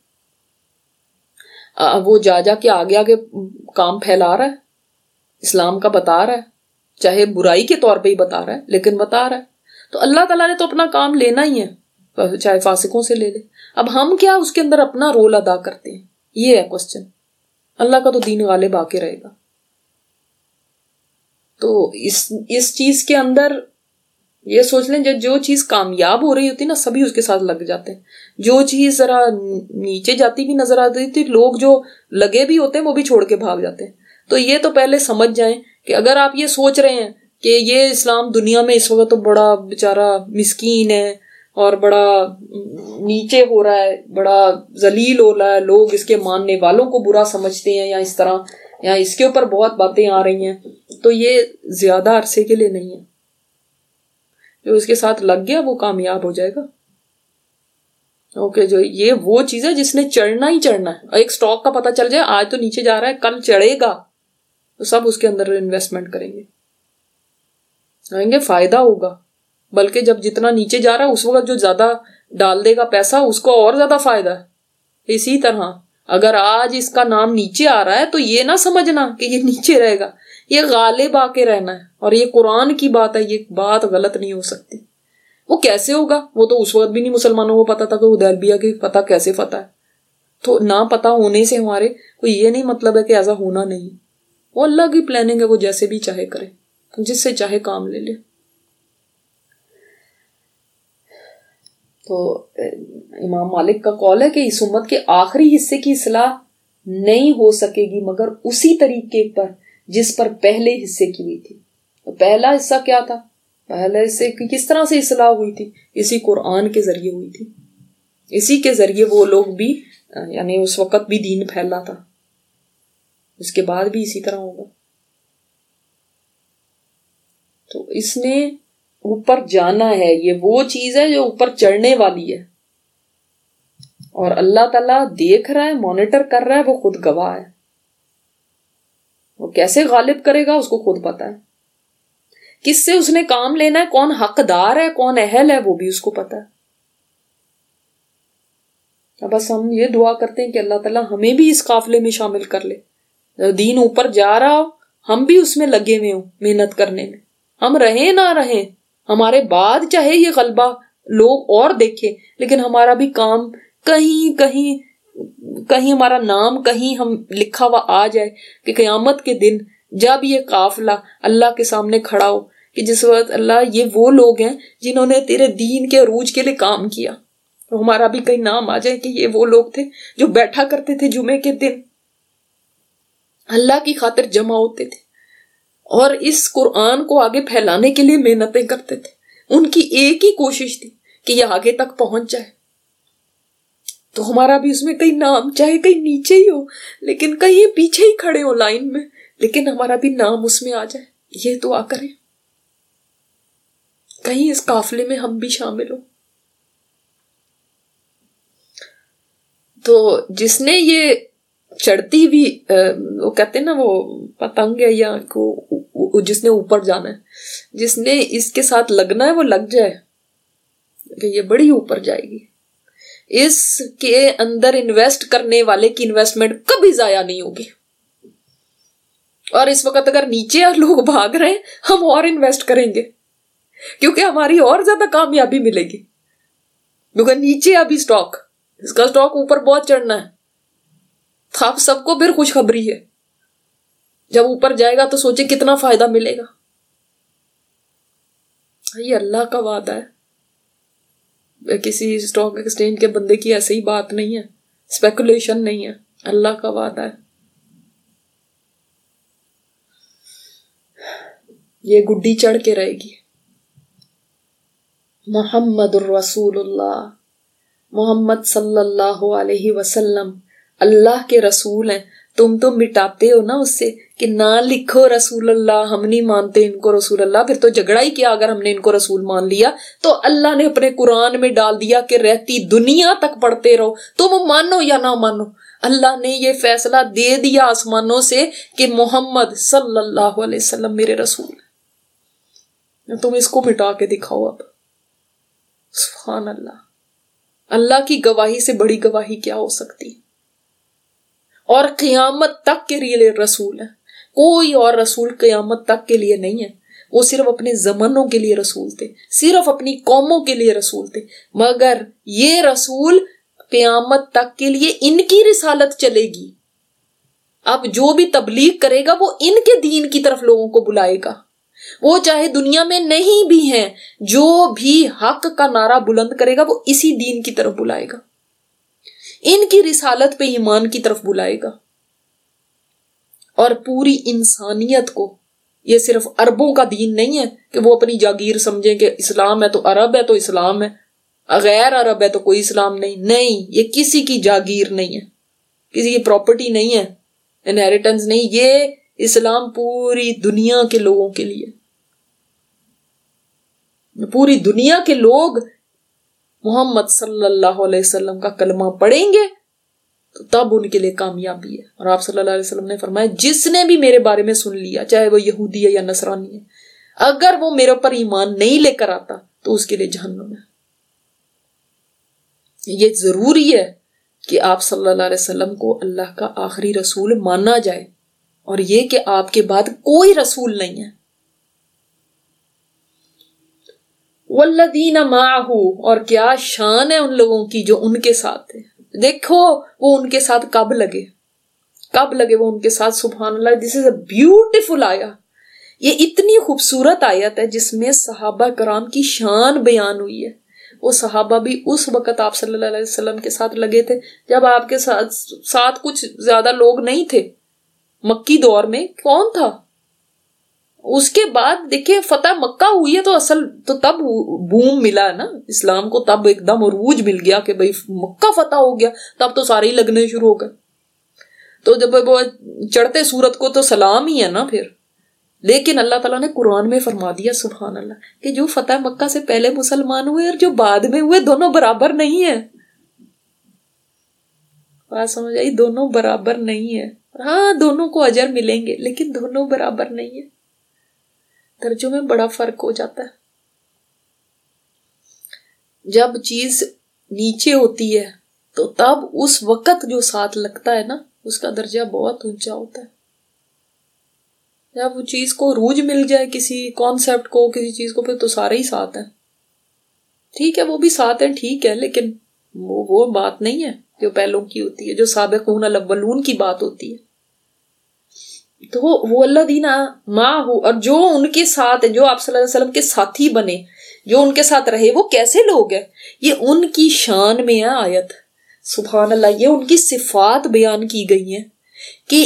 وہ جا جا کے آگے آگے کام پھیلا رہا ہے، اسلام کا بتا رہا ہے، چاہے برائی کے طور پہ ہی بتا رہا ہے لیکن بتا رہا ہے. تو اللہ تعالیٰ نے تو اپنا کام لینا ہی ہے، چاہے فاسقوں سے لے لے. اب ہم کیا اس کے اندر اپنا رول ادا کرتے ہیں، یہ ہے کوسچن. اللہ کا تو دین غالب آ کے رہے گا. تو اس چیز کے اندر یہ سوچ لیں جو چیز کامیاب ہو رہی ہوتی نا سبھی اس کے ساتھ لگ جاتے ہیں. جو چیز ذرا نیچے جاتی بھی نظر آتی تھی لوگ جو لگے بھی ہوتے ہیں وہ بھی چھوڑ کے بھاگ جاتے ہیں. تو یہ تو پہلے سمجھ جائیں کہ اگر آپ یہ سوچ رہے ہیں کہ یہ اسلام دنیا میں اس وقت تو بڑا بیچارہ مسکین ہے اور بڑا نیچے ہو رہا ہے، بڑا ذلیل ہو رہا ہے، لوگ اس کے ماننے والوں کو برا سمجھتے ہیں یا اس طرح، یا اس کے اوپر بہت باتیں آ رہی ہیں، تو یہ زیادہ عرصے کے لیے نہیں ہے. جو اس کے ساتھ لگ گیا وہ کامیاب ہو جائے گا. اوکے جو یہ وہ چیز ہے جس نے چڑھنا ہی چڑھنا ہے. ایک سٹاک کا پتہ چل جائے آج تو نیچے جا رہا ہے کل چڑھے گا تو سب اس کے اندر انویسٹمنٹ کریں گے، فائدہ ہوگا. بلکہ جب جتنا نیچے جا رہا ہے اس وقت جو زیادہ ڈال دے گا پیسہ اس کو اور زیادہ فائدہ ہے. اسی طرح اگر آج اس کا نام نیچے آ رہا ہے تو یہ نہ سمجھنا کہ یہ نیچے رہے گا، یہ غالب آ کے رہنا ہے. اور یہ قرآن کی بات ہے، یہ بات غلط نہیں ہو سکتی. وہ کیسے ہوگا؟ وہ تو اس وقت بھی نہیں مسلمانوں کو پتا تھا کہ حدیبیہ کی فتح کیسے فتح ہے. تو نہ پتا ہونے سے ہمارے کوئی یہ نہیں مطلب ہے کہ ایسا ہونا نہیں. وہ اللہ کی پلاننگ ہے، وہ جیسے بھی چاہے کرے، جس سے چاہے کام لے لے. تو امام مالک کا قول ہے کہ اس امت کے آخری حصے کی اصلاح نہیں ہو سکے گی مگر اسی طریقے پر جس پر پہلے حصے کی ہوئی تھی. تو پہلا حصہ کیا تھا؟ پہلے حصے کی کس طرح سے اصلاح ہوئی تھی؟ اسی قرآن کے ذریعے ہوئی تھی. اسی کے ذریعے وہ لوگ بھی یعنی اس وقت بھی دین پھیلا تھا، اس کے بعد بھی اسی طرح ہوگا. تو اس نے اوپر جانا ہے، یہ وہ چیز ہے جو اوپر چڑھنے والی ہے، اور اللہ تعالیٰ دیکھ رہا ہے، مانیٹر کر رہا ہے، وہ خود گواہ ہے. وہ کیسے غالب کرے گا اس کو خود پتا ہے. کس سے اس نے کام لینا ہے, کون حقدار ہے کون اہل ہے وہ بھی اس کو پتا ہے. بس ہم یہ دعا کرتے ہیں کہ اللہ تعالیٰ ہمیں بھی اس قافلے میں شامل کر لے. دین اوپر جا رہا ہو, ہم بھی اس میں لگے ہوئے ہوں محنت کرنے میں. ہم رہیں نہ رہیں, ہمارے بعد چاہے یہ غلبہ لوگ اور دیکھے, لیکن ہمارا بھی کام کہیں کہیں کہیں ہمارا نام کہیں ہم لکھا ہوا آ جائے کہ قیامت کے دن جب یہ قافلہ اللہ کے سامنے کھڑا ہو کہ جس وقت اللہ یہ وہ لوگ ہیں جنہوں نے تیرے دین کے عروج کے لیے کام کیا, تو ہمارا بھی کہیں نام آ جائے کہ یہ وہ لوگ تھے جو بیٹھا کرتے تھے جمعے کے دن, اللہ کی خاطر جمع ہوتے تھے اور اس قرآن کو آگے پھیلانے کے لیے محنتیں کرتے تھے. ان کی ایک ہی کوشش تھی کہ یہ آگے تک پہنچ جائے. تو ہمارا بھی اس میں کہیں نام, چاہے کہیں نیچے ہی ہو لیکن کہیں پیچھے ہی کھڑے ہو لائن میں, لیکن ہمارا بھی نام اس میں آ جائے. یہ دعا کریں کہیں اس قافلے میں ہم بھی شامل ہوں. تو جس نے یہ چڑھتی ہوئی وہ کہتے ہیں نا وہ پتنگ ہے یا جس نے اوپر جانا ہے, جس نے اس کے ساتھ لگنا ہے وہ لگ جائے کہ یہ بڑی اوپر جائے گی. اس کے اندر انویسٹ کرنے والے کی انویسٹمنٹ کبھی ضائع نہیں ہوگی. اور اس وقت اگر نیچے لوگ بھاگ رہے ہیں ہم اور انویسٹ کریں گے کیونکہ ہماری اور زیادہ کامیابی ملے گی, کیونکہ نیچے ابھی اسٹاک, اس کا اسٹاک اوپر بہت چڑھنا ہے. آپ سب کو پھر خوشخبری ہے, جب اوپر جائے گا تو سوچے کتنا فائدہ ملے گا. یہ اللہ کا وعدہ ہے, کسی اسٹاک ایکسچینج کے بندے کی ایسی ہی بات نہیں ہے, اسپیکولیشن نہیں ہے, اللہ کا وعدہ ہے. یہ گڈی چڑھ کے رہے گی. محمد الرسول اللہ, محمد صلی اللہ علیہ وسلم اللہ کے رسول ہیں. تم تو مٹاتے ہو نا اس سے کہ نہ لکھو رسول اللہ, ہم نہیں مانتے ان کو رسول اللہ. پھر تو جھگڑا ہی کیا اگر ہم نے ان کو رسول مان لیا. تو اللہ نے اپنے قرآن میں ڈال دیا کہ رہتی دنیا تک پڑھتے رہو, تم مانو یا نہ مانو. اللہ نے یہ فیصلہ دے دیا آسمانوں سے کہ محمد صلی اللہ علیہ وسلم میرے رسول ہیں. تم اس کو مٹا کے دکھاؤ اب. سبحان اللہ. اللہ کی گواہی سے بڑی گواہی کیا ہو سکتی. اور قیامت تک کے لیے رسول ہے, کوئی اور رسول قیامت تک کے لیے نہیں ہے. وہ صرف اپنے زمانوں کے لیے رسول تھے, صرف اپنی قوموں کے لیے رسول تھے, مگر یہ رسول قیامت تک کے لیے ان کی رسالت چلے گی. اب جو بھی تبلیغ کرے گا وہ ان کے دین کی طرف لوگوں کو بلائے گا, وہ چاہے دنیا میں نہیں بھی ہیں, جو بھی حق کا نعرہ بلند کرے گا وہ اسی دین کی طرف بلائے گا, ان کی رسالت پہ ایمان کی طرف بلائے گا. اور پوری انسانیت کو, یہ صرف عربوں کا دین نہیں ہے کہ وہ اپنی جاگیر سمجھیں کہ اسلام ہے تو عرب ہے تو اسلام ہے, غیر عرب ہے تو کوئی اسلام نہیں. نہیں, یہ کسی کی جاگیر نہیں ہے, کسی کی پراپرٹی نہیں ہے, انہیریٹنس نہیں. یہ اسلام پوری دنیا کے لوگوں کے لیے. پوری دنیا کے لوگ محمد صلی اللہ علیہ وسلم کا کلمہ پڑھیں گے تو تب ان کے لیے کامیابی ہے. اور آپ صلی اللہ علیہ وسلم نے فرمایا جس نے بھی میرے بارے میں سن لیا, چاہے وہ یہودی ہے یا نصرانی ہے, اگر وہ میرے پر ایمان نہیں لے کر آتا تو اس کے لیے جہنم ہے. یہ ضروری ہے کہ آپ صلی اللہ علیہ وسلم کو اللہ کا آخری رسول مانا جائے, اور یہ کہ آپ کے بعد کوئی رسول نہیں ہے. والذین معہ, اور کیا شان ہے ان لوگوں کی جو ان کے ساتھ تھے. دیکھو وہ ان کے ساتھ کب لگے وہ ان کے ساتھ. سبحان اللہ, دس از اے بیوٹیفل آیا. یہ اتنی خوبصورت آیت ہے جس میں صحابہ کرام کی شان بیان ہوئی ہے. وہ صحابہ بھی اس وقت آپ صلی اللہ علیہ وسلم کے ساتھ لگے تھے جب آپ کے ساتھ کچھ زیادہ لوگ نہیں تھے. مکی دور میں کون تھا؟ اس کے بعد دیکھیں فتح مکہ ہوئی ہے تو اصل تو تب بوم ملا ہے نا اسلام کو, تب ایک دم عروج مل گیا کہ بھئی مکہ فتح ہو گیا, تب تو سارے ہی لگنے شروع ہو گئے. تو جب وہ چڑھتے سورت کو تو سلام ہی ہے نا پھر. لیکن اللہ تعالیٰ نے قرآن میں فرما دیا سبحان اللہ کہ جو فتح مکہ سے پہلے مسلمان ہوئے اور جو بعد میں ہوئے دونوں برابر نہیں ہیں. بات سمجھ آئی؟ دونوں برابر نہیں ہے. ہاں دونوں کو اجر ملیں گے لیکن دونوں برابر نہیں ہے، درجوں میں بڑا فرق ہو جاتا ہے. جب چیز نیچے ہوتی ہے تو تب اس وقت جو ساتھ لگتا ہے نا اس کا درجہ بہت اونچا ہوتا ہے. جب وہ چیز کو روج مل جائے کسی کانسیپٹ کو، کسی چیز کو، پھر تو سارے ہی ساتھ ہیں. ٹھیک ہے وہ بھی ساتھ ہیں، ٹھیک ہے، لیکن وہ بات نہیں ہے جو پہلوں کی ہوتی ہے، جو سابقون الاولون کی بات ہوتی ہے. تو وہ اللہ دینا ماں ہو، اور جو ان کے ساتھ جو آپ صلی اللہ علیہ وسلم کے ساتھی بنے، جو ان کے ساتھ رہے، وہ کیسے لوگ ہیں؟ یہ ان کی شان میں ہے آیت. سبحان اللہ، یہ ان کی صفات بیان کی گئی ہیں کہ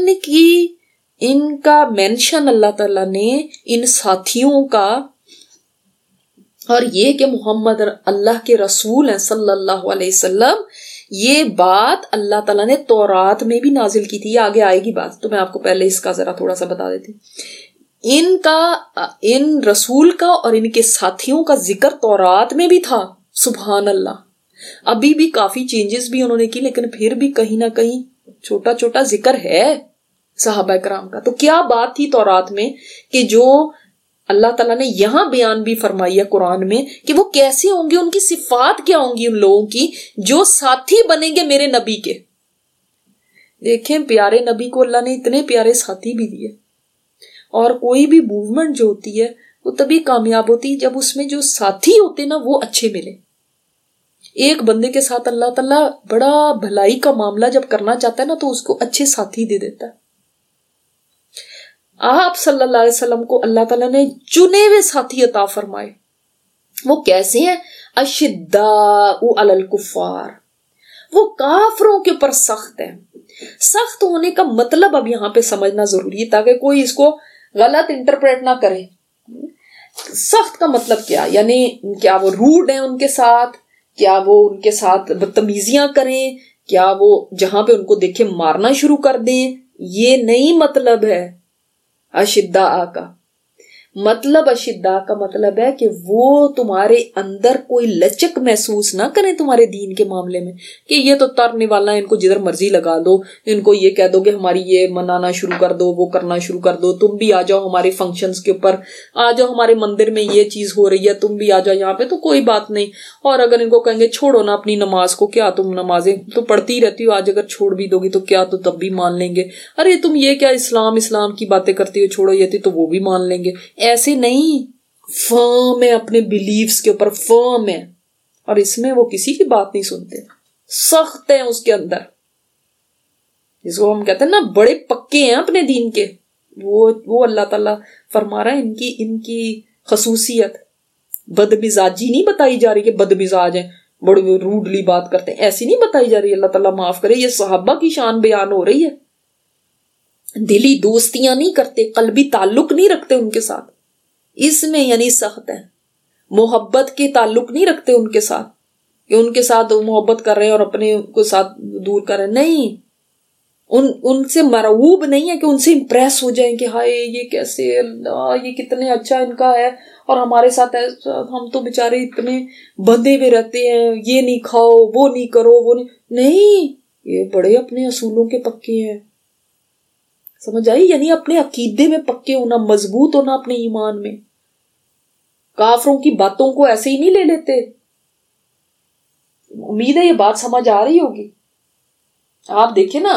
ان کا مینشن اللہ تعالیٰ نے ان ساتھیوں کا، اور یہ کہ محمد اللہ کے رسول ہیں صلی اللہ علیہ وسلم، یہ بات اللہ تعالیٰ نے تورات میں بھی نازل کی تھی. آگے آئے گی بات، تو میں آپ کو پہلے اس کا ذرا تھوڑا سا بتا دیتی ہوں. ان رسول کا اور ان کے ساتھیوں کا ذکر تورات میں بھی تھا. سبحان اللہ. ابھی بھی کافی چینجز بھی انہوں نے کی، لیکن پھر بھی کہیں نہ کہیں چھوٹا چھوٹا ذکر ہے صحابہ کرام کا. تو کیا بات تھی تورات میں کہ جو اللہ تعالیٰ نے یہاں بیان بھی فرمائی ہے قرآن میں کہ وہ کیسے ہوں گے، ان کی صفات کیا ہوں گی ان لوگوں کی جو ساتھی بنیں گے میرے نبی کے. دیکھیں پیارے نبی کو اللہ نے اتنے پیارے ساتھی بھی دیے. اور کوئی بھی موومنٹ جو ہوتی ہے وہ تبھی کامیاب ہوتی ہے جب اس میں جو ساتھی ہوتے نا وہ اچھے ملے. ایک بندے کے ساتھ اللہ تعالیٰ بڑا بھلائی کا معاملہ جب کرنا چاہتا ہے نا تو اس کو اچھے ساتھی دے دیتا ہے. آپ صلی اللہ علیہ وسلم کو اللہ تعالیٰ نے چنے ہوئے ساتھی عطا فرمائے. وہ کیسے ہیں؟ اشداء علی الکفار، وہ کافروں کے اوپر سخت ہیں. سخت ہونے کا مطلب اب یہاں پہ سمجھنا ضروری ہے تاکہ کوئی اس کو غلط انٹرپریٹ نہ کرے. سخت کا مطلب کیا؟ یعنی کیا وہ روڈ ہیں ان کے ساتھ، کیا وہ ان کے ساتھ بدتمیزیاں کریں، کیا وہ جہاں پہ ان کو دیکھے مارنا شروع کر دیں؟ یہ نہیں مطلب ہے اشداء کا. مطلب اشداء کا مطلب ہے کہ وہ تمہارے اندر کوئی لچک محسوس نہ کریں تمہارے دین کے معاملے میں کہ یہ تو ترنے والا ہے، ان کو جدھر مرضی لگا دو، ان کو یہ کہہ دو کہ ہماری یہ منانا شروع کر دو، وہ کرنا شروع کر دو، تم بھی آ جاؤ ہمارے فنکشنز کے اوپر، آ جاؤ ہمارے مندر میں یہ چیز ہو رہی ہے، تم بھی آ جاؤ یہاں پہ، تو کوئی بات نہیں. اور اگر ان کو کہیں گے چھوڑو نا اپنی نماز کو، کیا تم نمازیں تو پڑھتی رہتی ہو، آج اگر چھوڑ بھی دو گی تو کیا، تو تب بھی مان لیں گے. ارے تم یہ کیا اسلام کی باتیں کرتی ہو، چھوڑو یہ تھی، تو وہ بھی مان لیں گے. ایسے نہیں، فرم ہے اپنے بیلیفز کے اوپر، فرم ہے، اور اس میں وہ کسی کی بات نہیں سنتے، سخت ہیں اس کے اندر، جس کو ہم کہتے ہیں نا بڑے پکے ہیں اپنے دین کے. وہ اللہ تعالیٰ فرما رہا ہے ان کی خصوصیت. بدمزاجی نہیں بتائی جا رہی کہ بدمزاج ہیں، بڑے روڈلی بات کرتے ہیں، ایسی نہیں بتائی جا رہی. اللہ تعالیٰ معاف کرے، یہ صحابہ کی شان بیان ہو رہی ہے. دلی دوستیاں نہیں کرتے، قلبی تعلق نہیں رکھتے ان کے ساتھ، اس میں یعنی سخت ہے. محبت کے تعلق نہیں رکھتے ان کے ساتھ کہ ان کے ساتھ محبت کر رہے ہیں اور اپنے کو ساتھ دور کر رہے ہیں، نہیں. ان سے مرعوب نہیں ہے کہ ان سے امپریس ہو جائیں کہ ہائے یہ کیسے، اللہ یہ کتنے اچھا ان کا ہے اور ہمارے ساتھ ہم تو بیچارے اتنے بندھے ہوئے رہتے ہیں، یہ نہیں کھاؤ، وہ نہیں کرو، وہ نہیں. یہ بڑے اپنے اصولوں کے پکے ہیں. سمجھ آئی؟ یعنی اپنے عقیدے میں پکے ہونا، مضبوط ہونا اپنے ایمان میں. کافروں کی باتوں کو ایسے ہی نہیں لے لیتے. امید ہے یہ بات سمجھ آ رہی ہوگی. آپ دیکھیں نا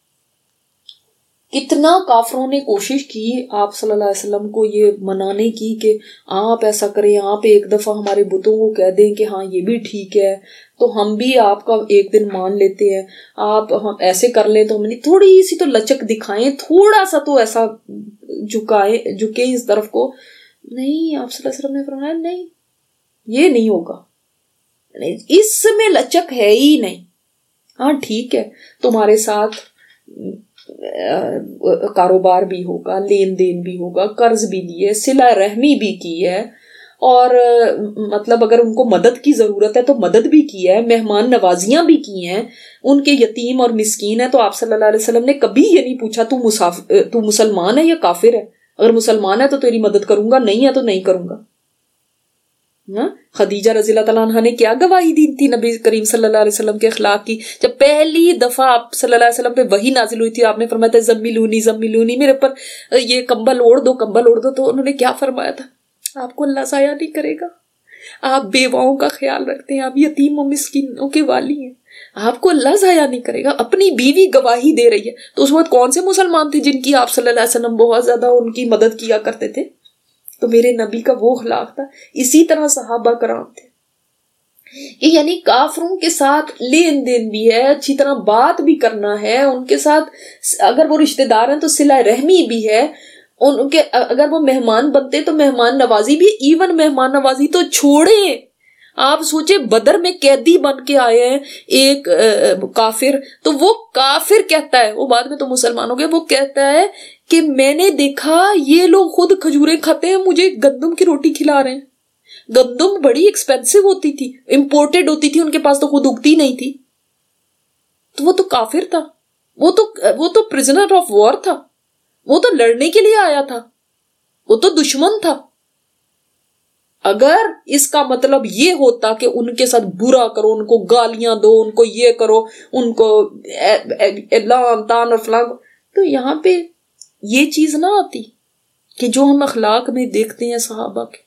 کتنا کافروں نے کوشش کی آپ صلی اللہ علیہ وسلم کو یہ منانے کی کہ آپ ایسا کریں، آپ ایک دفعہ ہمارے بتوں کو کہہ دیں کہ ہاں یہ بھی ٹھیک ہے تو ہم بھی آپ کا ایک دن مان لیتے ہیں، آپ ہم ایسے کر لیں تو ہم نہیں، تھوڑی سی تو لچک دکھائیں، تھوڑا سا تو ایسا جھکیں اس طرف کو. نہیں، آپ صلی اللہ علیہ وسلم نے فرمایا نہیں، یہ نہیں ہوگا، اس میں لچک ہے ہی نہیں. ہاں ٹھیک ہے، تمہارے ساتھ کاروبار بھی ہوگا، لین دین بھی ہوگا، قرض بھی لیے، صلہ رحمی بھی کی ہے، اور مطلب اگر ان کو مدد کی ضرورت ہے تو مدد بھی کی ہے، مہمان نوازیاں بھی کی ہیں، ان کے یتیم اور مسکین ہے. تو آپ صلی اللہ علیہ وسلم نے کبھی یہ نہیں پوچھا تو مسلمان ہے یا کافر ہے، اگر مسلمان ہے تو تیری مدد کروں گا، نہیں ہے تو نہیں کروں گا. خدیجہ رضی اللہ تعالیٰ عنہ نے کیا گواہی دی تھی نبی کریم صلی اللہ علیہ وسلم کے اخلاق کی. جب پہلی دفعہ آپ صلی اللہ علیہ وسلم پہ وحی نازل ہوئی تھی, آپ نے فرمایا تھا زمیلونی زمیلونی, میرے پر یہ کمبل اوڑھ دو کمبل اوڑھ دو, تو انہوں نے کیا فرمایا تھا؟ آپ کو اللہ ضائع نہیں کرے گا, آپ بیواؤں کا خیال رکھتے ہیں, آپ یتیم و مسکینوں کے والی ہیں, آپ کو اللہ ضائع نہیں کرے گا. اپنی بیوی گواہی دے رہی ہے, تو اس وقت کون سے مسلمان تھے جن کی آپ صلی اللہ علیہ وسلم بہت زیادہ ان کی مدد کیا کرتے تھے؟ تو میرے نبی کا وہ اخلاق تھا. اسی طرح صحابہ کرام تھے, یعنی کافروں کے ساتھ لین دین بھی ہے, اچھی طرح بات بھی کرنا ہے ان کے ساتھ, اگر وہ رشتہ دار ہیں تو صلہ رحمی بھی ہے ان کے, اگر وہ مہمان بنتے تو مہمان نوازی بھی. ایون مہمان نوازی تو چھوڑیں, آپ سوچیں بدر میں قیدی بن کے آئے ہیں ایک کافر, تو وہ کافر کہتا ہے, وہ بعد میں تو مسلمان ہو گیا, وہ کہتا ہے کہ میں نے دیکھا یہ لوگ خود کھجوریں کھاتے ہیں, مجھے گندم کی روٹی کھلا رہے ہیں. گندم بڑی ایکسپینسو ہوتی تھی, امپورٹڈ ہوتی تھی, ان کے پاس تو خود اگتی نہیں تھی. تو وہ تو کافر تھا, وہ تو پرزنر آف وار تھا, وہ تو لڑنے کے لیے آیا تھا, وہ تو دشمن تھا. اگر اس کا مطلب یہ ہوتا کہ ان کے ساتھ برا کرو, ان کو گالیاں دو, ان کو یہ کرو, ان کو اعلان تان اور فلاں, تو یہاں پہ یہ چیز نہ آتی کہ جو ہم اخلاق میں دیکھتے ہیں صحابہ کے.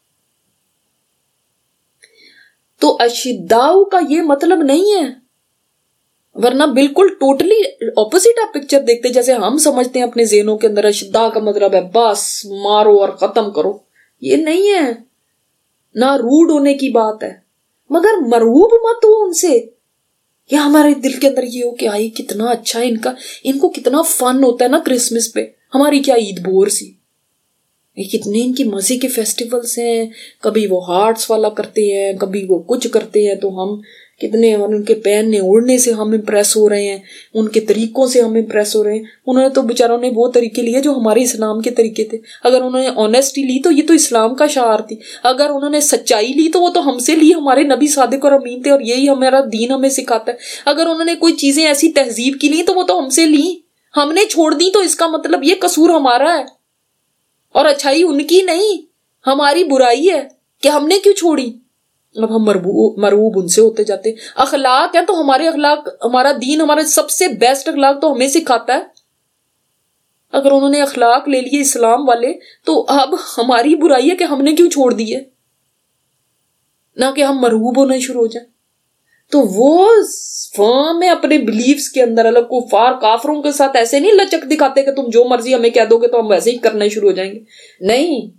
تو اشداؤ کا یہ مطلب نہیں ہے, ورنہ بالکل ٹوٹلی اپوزٹ آپ پکچر دیکھتے, جیسے ہم سمجھتے ہیں اپنے ذہنوں کے اندر اشداء کا مطلب ہے بس مارو اور ختم کرو. یہ نہیں ہے, نہ روڈ ہونے کی بات ہے, مگر مرعوب مت ہو ان سے. یا ہمارے دل کے اندر یہ ہو کہ آئی کتنا اچھا ہے ان کو کتنا فن ہوتا ہے نا کرسمس پہ, ہماری کیا عید بور سی, کتنے ان کی مزے کے فیسٹیولز ہیں, کبھی وہ ہارٹس والا کرتے ہیں, کبھی وہ کچھ کرتے ہیں, تو ہم کتنے, ان کے پہننے اوڑھنے سے ہم امپریس ہو رہے ہیں, ان کے طریقوں سے ہم امپریس ہو رہے ہیں. انہوں نے تو بیچاروں نے وہ طریقے لیے جو ہمارے اسلام کے طریقے تھے. اگر انہوں نے آنیسٹی لی تو یہ تو اسلام کا شعار تھی, اگر انہوں نے سچائی لی تو وہ تو ہم سے لی, ہمارے نبی صادق اور امین تھے اور یہی ہمارا دین ہمیں سکھاتا ہے. اگر انہوں نے کوئی چیزیں ایسی تہذیب کی لی تو وہ تو ہم سے لی, ہم نے چھوڑ دی, تو اس کا مطلب یہ قصور ہمارا ہے اور اچھائی ان کی نہیں, ہماری برائی ہے کہ ہم نے کیوں چھوڑی. اب ہم مرعوب ان سے ہوتے جاتے. اخلاق ہے تو ہمارے اخلاق, ہمارا دین ہمارا سب سے بیسٹ اخلاق تو ہمیں سکھاتا ہے. اگر انہوں نے اخلاق لے لیے اسلام والے, تو اب ہماری برائی ہے کہ ہم نے کیوں چھوڑ دیے, نہ کہ ہم مرعوب ہونا شروع ہو جائیں. تو وہ فرم ہے اپنے بلیفز کے اندر. الگ کفار کافروں کے ساتھ ایسے نہیں لچک دکھاتے کہ تم جو مرضی ہمیں کہہ دو گے تو ہم ویسے ہی کرنا شروع ہو جائیں گے, نہیں.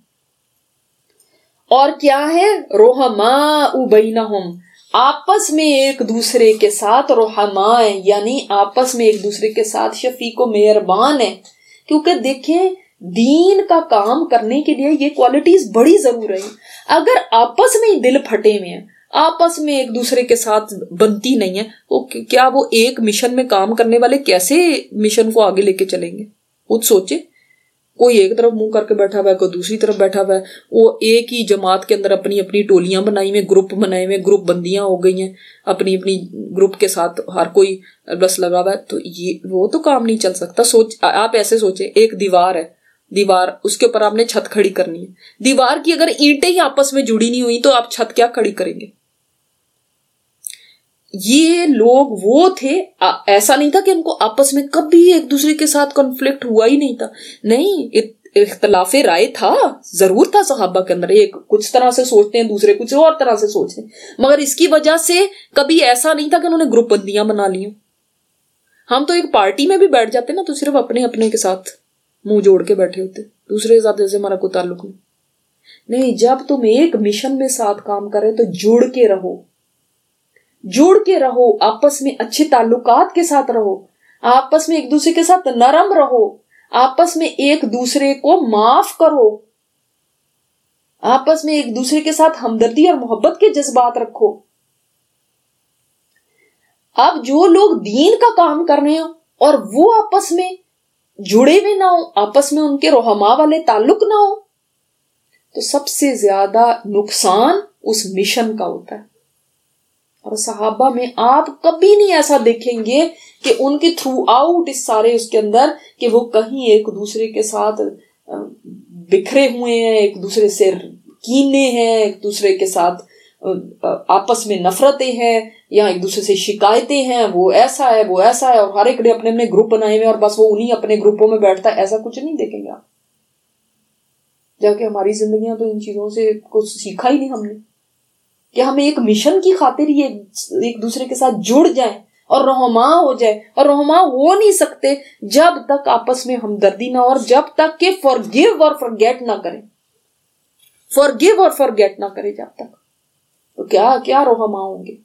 اور کیا ہے, رحماء بینہم, آپس میں ایک دوسرے کے ساتھ رحماء, یعنی آپس میں ایک دوسرے کے ساتھ شفیق و مہربان ہے. کیونکہ دیکھیں دین کا کام کرنے کے لیے یہ کوالٹیز بڑی ضرور ہے. اگر آپس میں ہی دل پھٹے ہوئے ہیں, آپس میں ایک دوسرے کے ساتھ بنتی نہیں ہے, کیا وہ ایک مشن میں کام کرنے والے کیسے مشن کو آگے لے کے چلیں گے؟ خود سوچے. کوئی ایک طرف منہ کر کے بیٹھا ہوا ہے, کوئی دوسری طرف بیٹھا ہوا ہے, وہ ایک ہی جماعت کے اندر اپنی اپنی ٹولیاں بنائی ہوئی, گروپ بنائے ہوئے, گروپ بندیاں ہو گئی ہیں اپنی اپنی گروپ کے ساتھ, ہر کوئی بس لگا ہوا ہے. تو یہ وہ تو کام نہیں چل سکتا. آپ ایسے سوچیں, ایک دیوار ہے, دیوار اس کے اوپر آپ نے چھت کھڑی کرنی ہے. دیوار کی اگر اینٹیں ہی آپس میں جڑی نہیں ہوئی تو آپ چھت کیا کھڑی کریں گے؟ یہ لوگ وہ تھے, ایسا نہیں تھا کہ ان کو آپس میں کبھی ایک دوسرے کے ساتھ کنفلکٹ ہوا ہی نہیں تھا, نہیں, اختلاف رائے تھا, ضرور تھا صحابہ کے اندر. ایک کچھ طرح سے سوچتے ہیں, دوسرے کچھ اور طرح سے سوچتے ہیں, مگر اس کی وجہ سے کبھی ایسا نہیں تھا کہ انہوں نے گروپ بندیاں بنا لی. ہم تو ایک پارٹی میں بھی بیٹھ جاتے نا, تو صرف اپنے اپنے کے ساتھ منہ جوڑ کے بیٹھے ہوتے, دوسرے کے ساتھ جیسے ہمارا کوئی تعلق نہیں. جب تم ایک مشن میں ساتھ کام کرے تو جڑ کے رہو, جڑ کے رہو, آپس میں اچھے تعلقات کے ساتھ رہو, آپس میں ایک دوسرے کے ساتھ نرم رہو, آپس میں ایک دوسرے کو معاف کرو, آپس میں ایک دوسرے کے ساتھ ہمدردی اور محبت کے جذبات رکھو. اب جو لوگ دین کا کام کر رہے ہوں اور وہ آپس میں جڑے ہوئے نہ ہو, آپس میں ان کے رحماء والے تعلق نہ ہو, تو سب سے زیادہ نقصان اس مشن کا ہوتا ہے. اور صحابہ میں آپ کبھی نہیں ایسا دیکھیں گے کہ ان کے تھرو آؤٹ اس سارے اس کے اندر کہ وہ کہیں ایک دوسرے کے ساتھ بکھرے ہوئے ہیں, ایک دوسرے سے کینے ہیں, ایک دوسرے کے ساتھ آپس میں نفرتیں ہیں, یا ایک دوسرے سے شکایتیں ہیں, وہ ایسا ہے وہ ایسا ہے, اور ہر ایک نے اپنے اپنے گروپ بنائے ہوئے اور بس وہ انہی اپنے گروپوں میں بیٹھتا ہے. ایسا کچھ نہیں دیکھیں گے آپ. جبکہ ہماری زندگیاں تو ان چیزوں سے کچھ سیکھا ہی نہیں ہم نے, کہ ہم ایک مشن کی خاطر یہ ایک دوسرے کے ساتھ جڑ جائیں اور رہنما ہو جائے. اور رہنما ہو نہیں سکتے جب تک آپس میں ہمدردی نہ ہو, اور جب تک کہ forgive اور forget نہ کریں. forgive اور forget نہ کریں جب تک, تو کیا رہنما ہوں گے.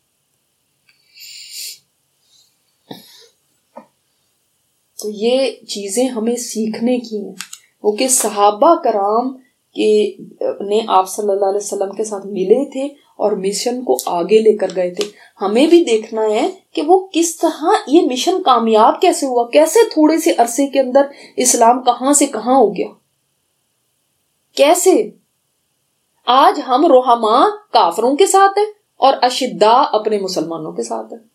تو یہ چیزیں ہمیں سیکھنے کی ہیں. وہ کہ صحابہ کرام نے آپ صلی اللہ علیہ وسلم کے ساتھ ملے تھے اور مشن کو آگے لے کر گئے تھے. ہمیں بھی دیکھنا ہے کہ وہ کس طرح یہ مشن کامیاب کیسے ہوا, کیسے تھوڑے سے عرصے کے اندر اسلام کہاں سے کہاں ہو گیا, کیسے آج ہم رحماء کافروں کے ساتھ ہیں اور اشداء اپنے مسلمانوں کے ساتھ ہیں.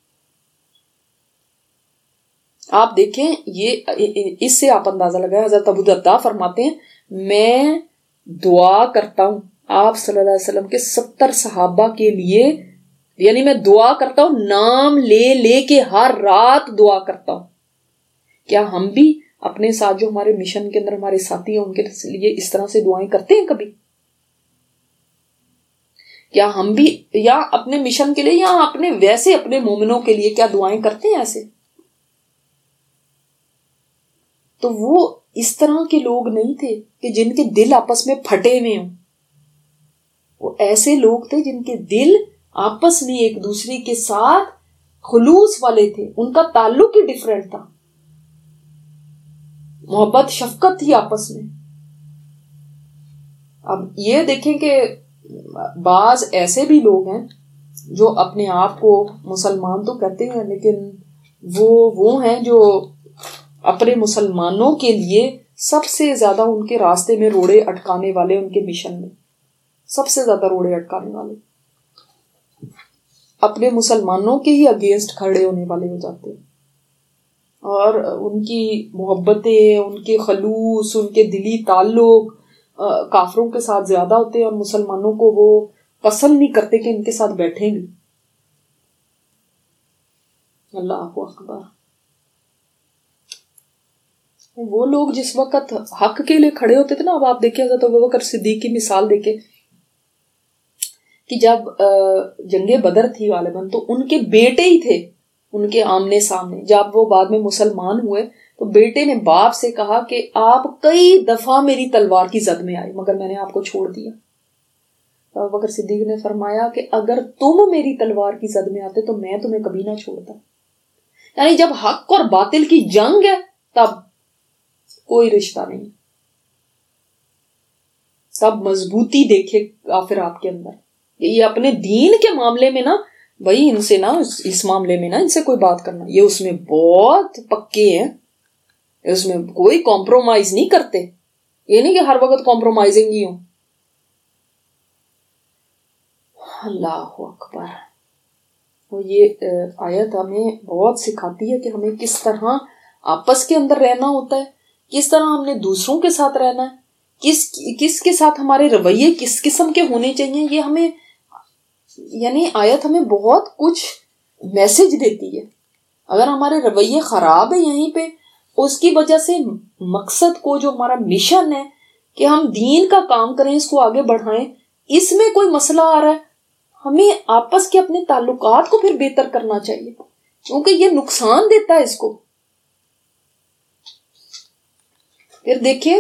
آپ دیکھیں, یہ اس سے آپ اندازہ لگائیں. حضرت ابو درداء فرماتے ہیں میں دعا کرتا ہوں آپ صلی اللہ علیہ وسلم کے 70 صحابہ کے لیے, یعنی میں دعا کرتا ہوں نام لے لے کے, ہر رات دعا کرتا ہوں. کیا ہم بھی اپنے ساتھ جو ہمارے مشن کے اندر ہمارے ساتھی ہیں ان کے لیے اس طرح سے دعائیں کرتے ہیں کبھی؟ کیا ہم بھی یا اپنے مشن کے لیے یا اپنے ویسے اپنے مومنوں کے لیے کیا دعائیں کرتے ہیں ایسے؟ تو وہ اس طرح کے لوگ نہیں تھے کہ جن کے دل آپس میں پھٹے ہوئے ہوں. وہ ایسے لوگ تھے جن کے دل آپس میں ایک دوسرے کے ساتھ خلوص والے تھے. ان کا تعلق ہی ڈیفرنٹ تھا, محبت شفقت تھی آپس میں. اب یہ دیکھیں کہ بعض ایسے بھی لوگ ہیں جو اپنے آپ کو مسلمان تو کہتے ہیں, لیکن وہ ہیں جو اپنے مسلمانوں کے لیے سب سے زیادہ ان کے راستے میں روڑے اٹکانے والے, ان کے مشن میں سب سے زیادہ روڑے اٹکانے والے, اپنے مسلمانوں کے ہی اگینسٹ کھڑے ہونے والے ہو جاتے ہیں. اور ان کی محبتیں, ان کے خلوص, ان کے دلی تعلق کافروں کے ساتھ زیادہ ہوتے ہیں, اور مسلمانوں کو وہ پسند نہیں کرتے کہ ان کے ساتھ بیٹھیں گے. اللہ اکبر. وہ لوگ جس وقت حق کے لیے کھڑے ہوتے تھے نا, اب آپ دیکھیں حضرت ابوبکر صدیق کی مثال دیکھیں کہ جب جنگ بدر تھی غالباً, تو ان کے بیٹے ہی تھے ان کے آمنے سامنے. جب وہ بعد میں مسلمان ہوئے تو بیٹے نے باپ سے کہا کہ آپ کئی دفعہ میری تلوار کی زد میں آئے مگر میں نے آپ کو چھوڑ دیا. تو ابوبکر صدیق نے فرمایا کہ اگر تم میری تلوار کی زد میں آتے تو میں تمہیں کبھی نہ چھوڑتا. یعنی جب حق اور باطل کی جنگ ہے تب کوئی رشتہ نہیں, تب مضبوطی دیکھے کافر آپ کے اندر. یہ اپنے دین کے معاملے میں نا بھائی ان سے نا اس معاملے میں نا ان سے کوئی بات کرنا, یہ اس میں بہت پکے ہیں, اس میں کوئی کمپرومائز نہیں کرتے. یہ نہیں کہ ہر وقت کمپرومائزنگ ہی ہوں. اللہ اکبر. وہ یہ آیت ہمیں بہت سکھاتی ہے کہ ہمیں کس طرح آپس کے اندر رہنا ہوتا ہے, کس طرح ہم نے دوسروں کے ساتھ رہنا ہے, کس کے ساتھ ہمارے رویے کس قسم کے ہونے چاہیے. یہ ہمیں یعنی آیت ہمیں بہت کچھ میسج دیتی ہے. اگر ہمارے رویے خراب ہیں یہیں پہ, اس کی وجہ سے مقصد کو جو ہمارا مشن ہے کہ ہم دین کا کام کریں, اس کو آگے بڑھائیں, اس میں کوئی مسئلہ آ رہا ہے, ہمیں آپس کے اپنے تعلقات کو پھر بہتر کرنا چاہیے, کیونکہ یہ نقصان دیتا ہے اس کو. پھر دیکھیں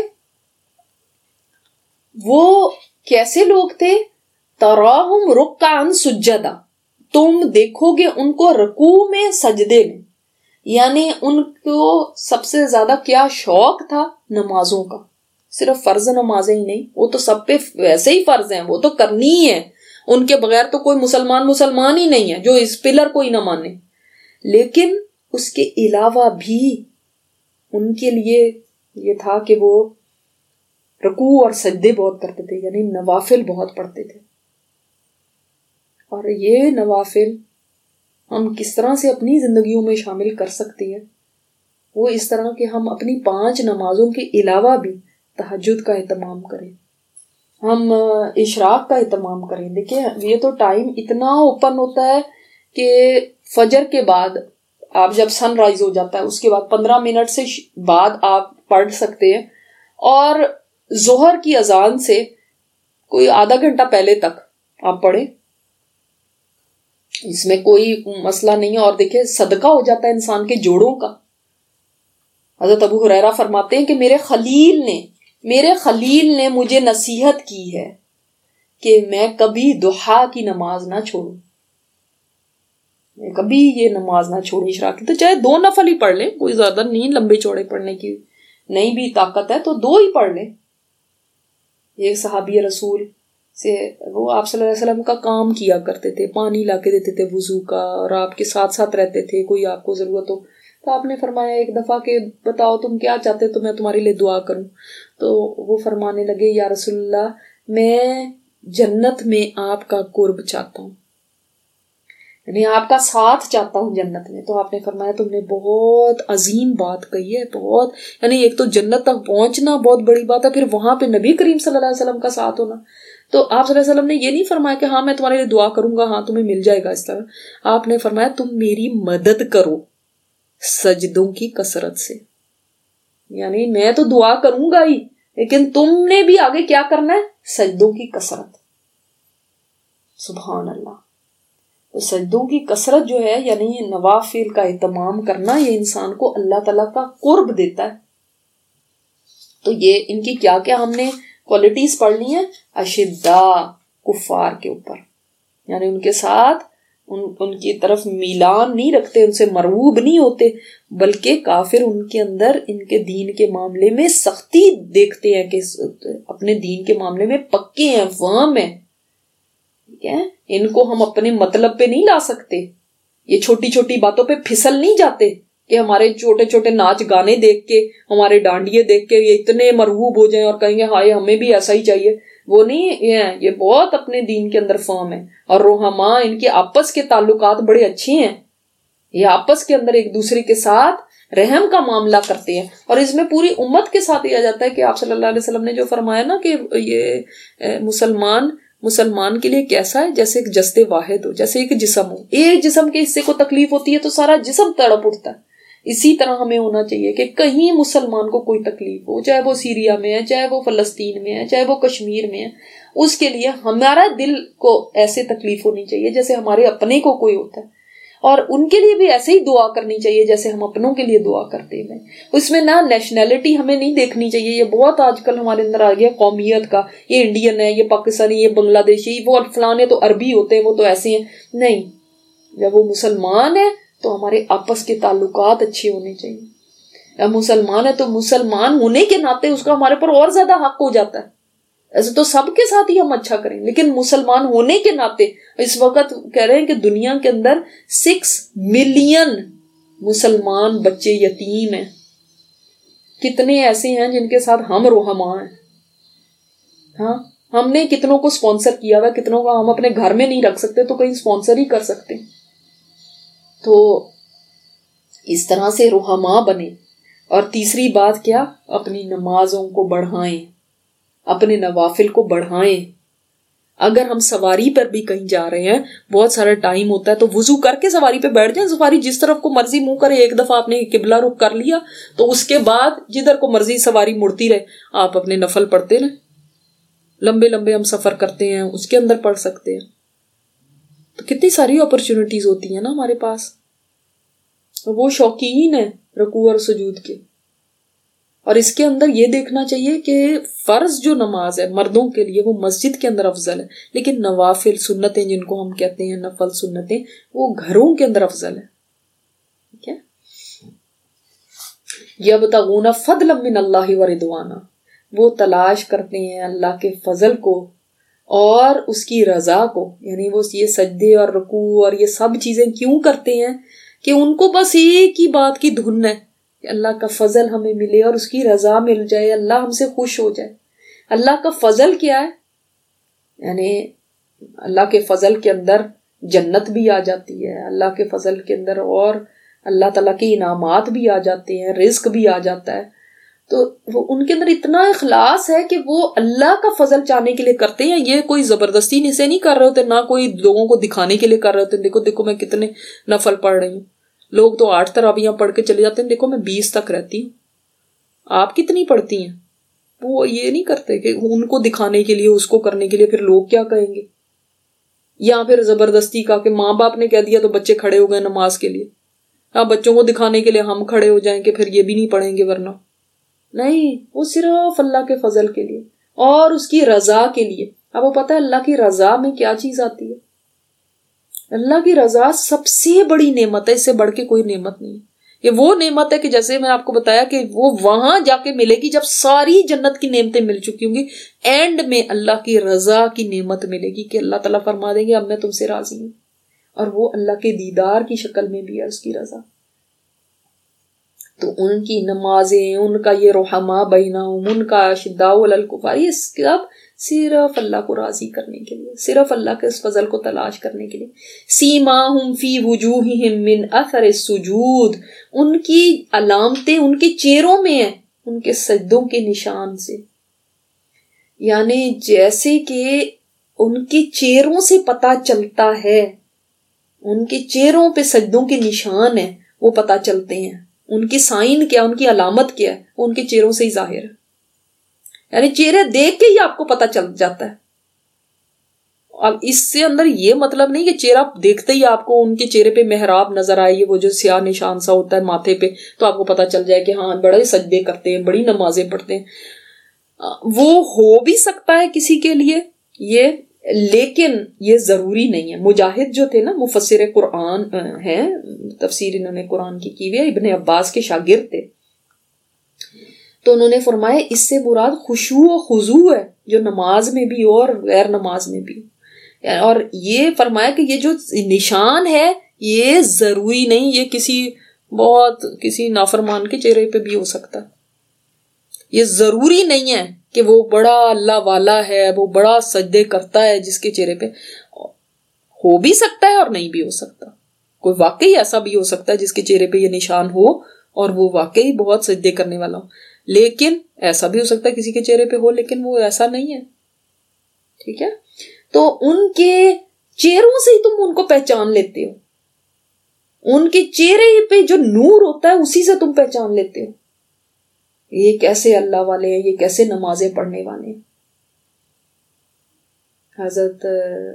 وہ کیسے لوگ تھے, تراہم رکعا سجدا, تم دیکھو گے ان کو رکوع میں سجدے میں. یعنی ان کو سب سے زیادہ کیا شوق تھا, نمازوں کا. صرف فرض نمازیں ہی نہیں, وہ تو سب پہ ویسے ہی فرض ہیں, وہ تو کرنی ہی ہے, ان کے بغیر تو کوئی مسلمان ہی نہیں ہے جو اس پلر کو ہی نہ مانے. لیکن اس کے علاوہ بھی ان کے لیے یہ تھا کہ وہ رکوع اور سجدے بہت کرتے تھے, یعنی نوافل بہت پڑھتے تھے. اور یہ نوافل ہم کس طرح سے اپنی زندگیوں میں شامل کر سکتے ہیں, وہ اس طرح کہ ہم اپنی 5 نمازوں کے علاوہ بھی تہجد کا اہتمام کریں. ہم اشراق کا اہتمام کریں. دیکھیں یہ تو ٹائم اتنا اوپن ہوتا ہے کہ فجر کے بعد آپ جب سن رائز ہو جاتا ہے اس کے بعد 15 منٹ سے بعد آپ پڑھ سکتے ہیں, اور ظہر کی اذان سے کوئی آدھا گھنٹہ پہلے تک آپ پڑھیں, اس میں کوئی مسئلہ نہیں ہے. اور دیکھیں صدقہ ہو جاتا ہے انسان کے جوڑوں کا. حضرت ابو ہریرہ فرماتے ہیں کہ میرے خلیل نے مجھے نصیحت کی ہے کہ میں کبھی ضحیٰ کی نماز نہ چھوڑوں, میں کبھی یہ نماز نہ چھوڑوں اشراق کی. تو چاہے 2 نفل ہی پڑھ لیں, کوئی زیادہ نہیں لمبے چوڑے پڑھنے کی نہیں بھی طاقت ہے تو 2 ہی پڑھ لیں. ایک صحابی رسول سے وہ آپ صلی اللہ علیہ وسلم کا کام کیا کرتے تھے, پانی لا کے دیتے تھے وضو کا, اور آپ کے ساتھ ساتھ رہتے تھے, کوئی آپ کو ضرورت ہو تو آپ نے فرمایا ایک دفعہ کہ بتاؤ تم کیا چاہتے تو میں تمہارے لیے دعا کروں. تو وہ فرمانے لگے یا رسول اللہ میں جنت میں آپ کا قرب چاہتا ہوں, یعنی آپ کا ساتھ چاہتا ہوں جنت میں. تو آپ نے فرمایا تم نے بہت عظیم بات کہی ہے, بہت, یعنی ایک تو جنت تک پہنچنا بہت بڑی بات ہے, پھر وہاں پہ نبی کریم صلی اللہ علیہ وسلم کا ساتھ ہونا. تو آپ صلی اللہ علیہ وسلم نے یہ نہیں فرمایا کہ ہاں میں تمہارے لیے دعا کروں گا, ہاں تمہیں مل جائے گا اس طرح. آپ نے فرمایا تم میری مدد کرو سجدوں کی کثرت سے, یعنی میں تو دعا کروں گا ہی لیکن تم نے بھی آگے کیا کرنا ہے, سجدوں کی کثرت. سبحان اللہ. تو سجدوں کی کثرت جو ہے یعنی نوافل کا اہتمام کرنا, یہ انسان کو اللہ تعالیٰ کا قرب دیتا ہے. تو یہ ان کی کیا کیا ہم نے کوالٹیز پڑھ لی ہیں. اشداء کفار کے اوپر, یعنی ان کے ساتھ ان کی طرف میلان نہیں رکھتے, ان سے مرعوب نہیں ہوتے, بلکہ کافر ان کے اندر ان کے دین کے معاملے میں سختی دیکھتے ہیں کہ اپنے دین کے معاملے میں پکے ہیں, فرم ہیں. ٹھیک ہے, ان کو ہم اپنے مطلب پہ نہیں لا سکتے, یہ چھوٹی چھوٹی باتوں پہ پھسل نہیں جاتے کہ ہمارے چھوٹے چھوٹے ناچ گانے دیکھ کے, ہمارے ڈانڈیے دیکھ کے یہ اتنے مرغوب ہو جائیں اور کہیں گے ہائے ہمیں بھی ایسا ہی چاہیے. وہ نہیں, یہ بہت اپنے دین کے اندر فرم ہے. اور رحماء ان کے آپس کے تعلقات بڑے اچھے ہیں, یہ آپس کے اندر ایک دوسرے کے ساتھ رحم کا معاملہ کرتے ہیں. اور اس میں پوری امت کے ساتھ یہ جاتا ہے کہ آپ صلی اللہ علیہ وسلم نے جو فرمایا نا کہ یہ مسلمان کے لیے کیسا ہے, جیسے ایک جسد واحد ہو, جیسے ایک جسم ہو, ایک جسم کے حصے کو تکلیف ہوتی ہے تو سارا جسم تڑپ اٹھتا ہے. اسی طرح ہمیں ہونا چاہیے کہ کہیں مسلمان کو کوئی تکلیف ہو, چاہے وہ سیریا میں ہے, چاہے وہ فلسطین میں ہے, چاہے وہ کشمیر میں ہے, اس کے لیے ہمارا دل کو ایسے تکلیف ہونی چاہیے جیسے ہمارے اپنے کو کوئی ہوتا ہے, اور ان کے لیے بھی ایسے ہی دعا کرنی چاہیے جیسے ہم اپنوں کے لیے دعا کرتے ہیں. اس میں نہ نیشنلٹی ہمیں نہیں دیکھنی چاہیے, یہ بہت آج کل ہمارے اندر آ گیا قومیت کا, یہ انڈین ہے, یہ پاکستانی, یہ بنگلہ دیشی, وہ فلانے تو عربی ہوتے ہیں, وہ تو ایسے ہیں. نہیں, جب وہ مسلمان ہے تو ہمارے آپس کے تعلقات اچھے ہونے چاہیے. جب مسلمان ہے تو مسلمان ہونے کے ناطے اس کا ہمارے پر اور زیادہ حق ہو جاتا ہے. ایسے تو سب کے ساتھ ہی ہم اچھا کریں, لیکن مسلمان ہونے کے ناطے اس وقت کہہ رہے ہیں کہ دنیا کے اندر 6 ملین مسلمان بچے یتیم ہیں. کتنے ایسے ہیں جن کے ساتھ ہم رحماء ہیں. ہاں, ہم نے کتنوں کو سپانسر کیا ہوا, کتنوں کو ہم اپنے گھر میں نہیں رکھ سکتے تو کہیں سپانسر ہی کر سکتے. تو اس طرح سے رحماء بنے. اور تیسری بات کیا, اپنی نمازوں کو بڑھائیں, اپنے نوافل کو بڑھائیں. اگر ہم سواری پر بھی کہیں جا رہے ہیں, بہت سارا ٹائم ہوتا ہے, تو وضو کر کے سواری پہ بیٹھ جائیں. سواری جس طرف کو مرضی منہ کرے, ایک دفعہ آپ نے قبلہ رخ کر لیا تو اس کے بعد جدھر کو مرضی سواری مڑتی رہے, آپ اپنے نفل پڑھتے رہیں. لمبے لمبے ہم سفر کرتے ہیں, اس کے اندر پڑھ سکتے ہیں. تو کتنی ساری اپرچونٹیز ہوتی ہیں نا ہمارے پاس. وہ شوقین ہیں رکوع اور سجود کے. اور اس کے اندر یہ دیکھنا چاہیے کہ فرض جو نماز ہے مردوں کے لیے وہ مسجد کے اندر افضل ہے, لیکن نوافل سنتیں جن کو ہم کہتے ہیں نفل سنتیں, وہ گھروں کے اندر افضل ہے. ٹھیک ہے. یبتغون فضلا من اللہ ورضوانا, وہ تلاش کرتے ہیں اللہ کے فضل کو اور اس کی رضا کو. یعنی وہ یہ سجدے اور رکوع اور یہ سب چیزیں کیوں کرتے ہیں کہ ان کو بس ایک ہی بات کی دھن ہے کہ اللہ کا فضل ہمیں ملے اور اس کی رضا مل جائے, اللہ ہم سے خوش ہو جائے. اللہ کا فضل کیا ہے؟ یعنی اللہ کے فضل کے اندر جنت بھی آ جاتی ہے, اللہ کے فضل کے اندر اور اللہ تعالیٰ کے انعامات بھی آ جاتے ہیں, رزق بھی آ جاتا ہے. تو وہ ان کے اندر اتنا اخلاص ہے کہ وہ اللہ کا فضل چاہنے کے لیے کرتے ہیں. یہ کوئی زبردستی سے نہیں کر رہے ہوتے, نہ کوئی لوگوں کو دکھانے کے لیے کر رہے ہوتے. دیکھو دیکھو میں کتنے نفل پڑھ رہی ہوں. لوگ تو 8 تراویحاں پڑھ کے چلے جاتے ہیں, دیکھو میں 20 تک رہتی ہوں. آپ کتنی پڑھتی ہیں؟ وہ یہ نہیں کرتے کہ ان کو دکھانے کے لیے, اس کو کرنے کے لیے پھر لوگ کیا کہیں گے, یا پھر زبردستی کا کہ ماں باپ نے کہہ دیا تو بچے کھڑے ہو گئے نماز کے لیے. اب بچوں کو دکھانے کے لیے ہم کھڑے ہو جائیں کہ پھر یہ بھی نہیں پڑھیں گے ورنہ نہیں. وہ صرف اللہ کے فضل کے لیے اور اس کی رضا کے لیے. اب وہ پتہ ہے اللہ کی رضا میں کیا چیز آتی ہے؟ اللہ کی رضا سب سے بڑی نعمت ہے, اس سے بڑھ کے کوئی نعمت نہیں. یہ وہ نعمت ہے کہ جیسے میں آپ کو بتایا کہ وہ وہاں جا کے ملے گی جب ساری جنت کی نعمتیں مل چکی ہوں گی. اینڈ میں اللہ کی رضا کی نعمت ملے گی کہ اللہ تعالیٰ فرما دیں گے اب میں تم سے راضی ہوں, اور وہ اللہ کے دیدار کی شکل میں بھی ہے اس کی رضا. تو ان کی نمازیں, ان کا یہ رحماء بینہم, ان کا شداء علی الکفار, یہ سب صرف اللہ کو راضی کرنے کے لیے, صرف اللہ کے اس فضل کو تلاش کرنے کے لیے. سیماہم فی وجوہہم من اثر السجود, ان کی علامتیں ان کے چہروں میں ہیں ان کے سجدوں کے نشان سے. یعنی جیسے کہ ان کے چہروں سے پتہ چلتا ہے, ان کے چہروں پہ سجدوں کے نشان ہیں, وہ پتہ چلتے ہیں. ان کی سائن کیا, ان کی علامت کیا ہے, ان کے چہروں سے ہی ظاہر ہے. یعنی چہرے دیکھ کے ہی آپ کو پتہ چل جاتا ہے. اب اس سے اندر یہ مطلب نہیں کہ چہرہ دیکھتے ہی آپ کو ان کے چہرے پہ محراب نظر آئے, وہ جو سیاہ نشان سا ہوتا ہے ماتھے پہ, تو آپ کو پتہ چل جائے کہ ہاں بڑے سجدے کرتے ہیں, بڑی نمازیں پڑھتے ہیں. وہ ہو بھی سکتا ہے کسی کے لیے یہ, لیکن یہ ضروری نہیں ہے. مجاہد جو تھے نا, مفسر قرآن ہیں, تفسیر انہوں نے قرآن کی ہوئی ہے, ابن عباس کے شاگرد تھے, تو انہوں نے فرمایا اس سے مراد خشوع و خضوع ہے, جو نماز میں بھی اور غیر نماز میں بھی. اور یہ فرمایا کہ یہ جو نشان ہے یہ ضروری نہیں, یہ کسی نافرمان کے چہرے پہ بھی ہو سکتا. یہ ضروری نہیں ہے کہ وہ بڑا اللہ والا ہے, وہ بڑا سجدے کرتا ہے جس کے چہرے پہ. ہو بھی سکتا ہے اور نہیں بھی ہو سکتا. کوئی واقعی ایسا بھی ہو سکتا ہے جس کے چہرے پہ یہ نشان ہو اور وہ واقعی بہت سجدے کرنے والا ہو, لیکن ایسا بھی ہو سکتا ہے کسی کے چہرے پہ ہو لیکن وہ ایسا نہیں ہے. ٹھیک ہے, تو ان کے چہروں سے ہی تم ان کو پہچان لیتے ہو, ان کے چہرے پہ جو نور ہوتا ہے اسی سے تم پہچان لیتے ہو یہ کیسے اللہ والے ہیں, یہ کیسے نمازیں پڑھنے والے ہیں. حضرت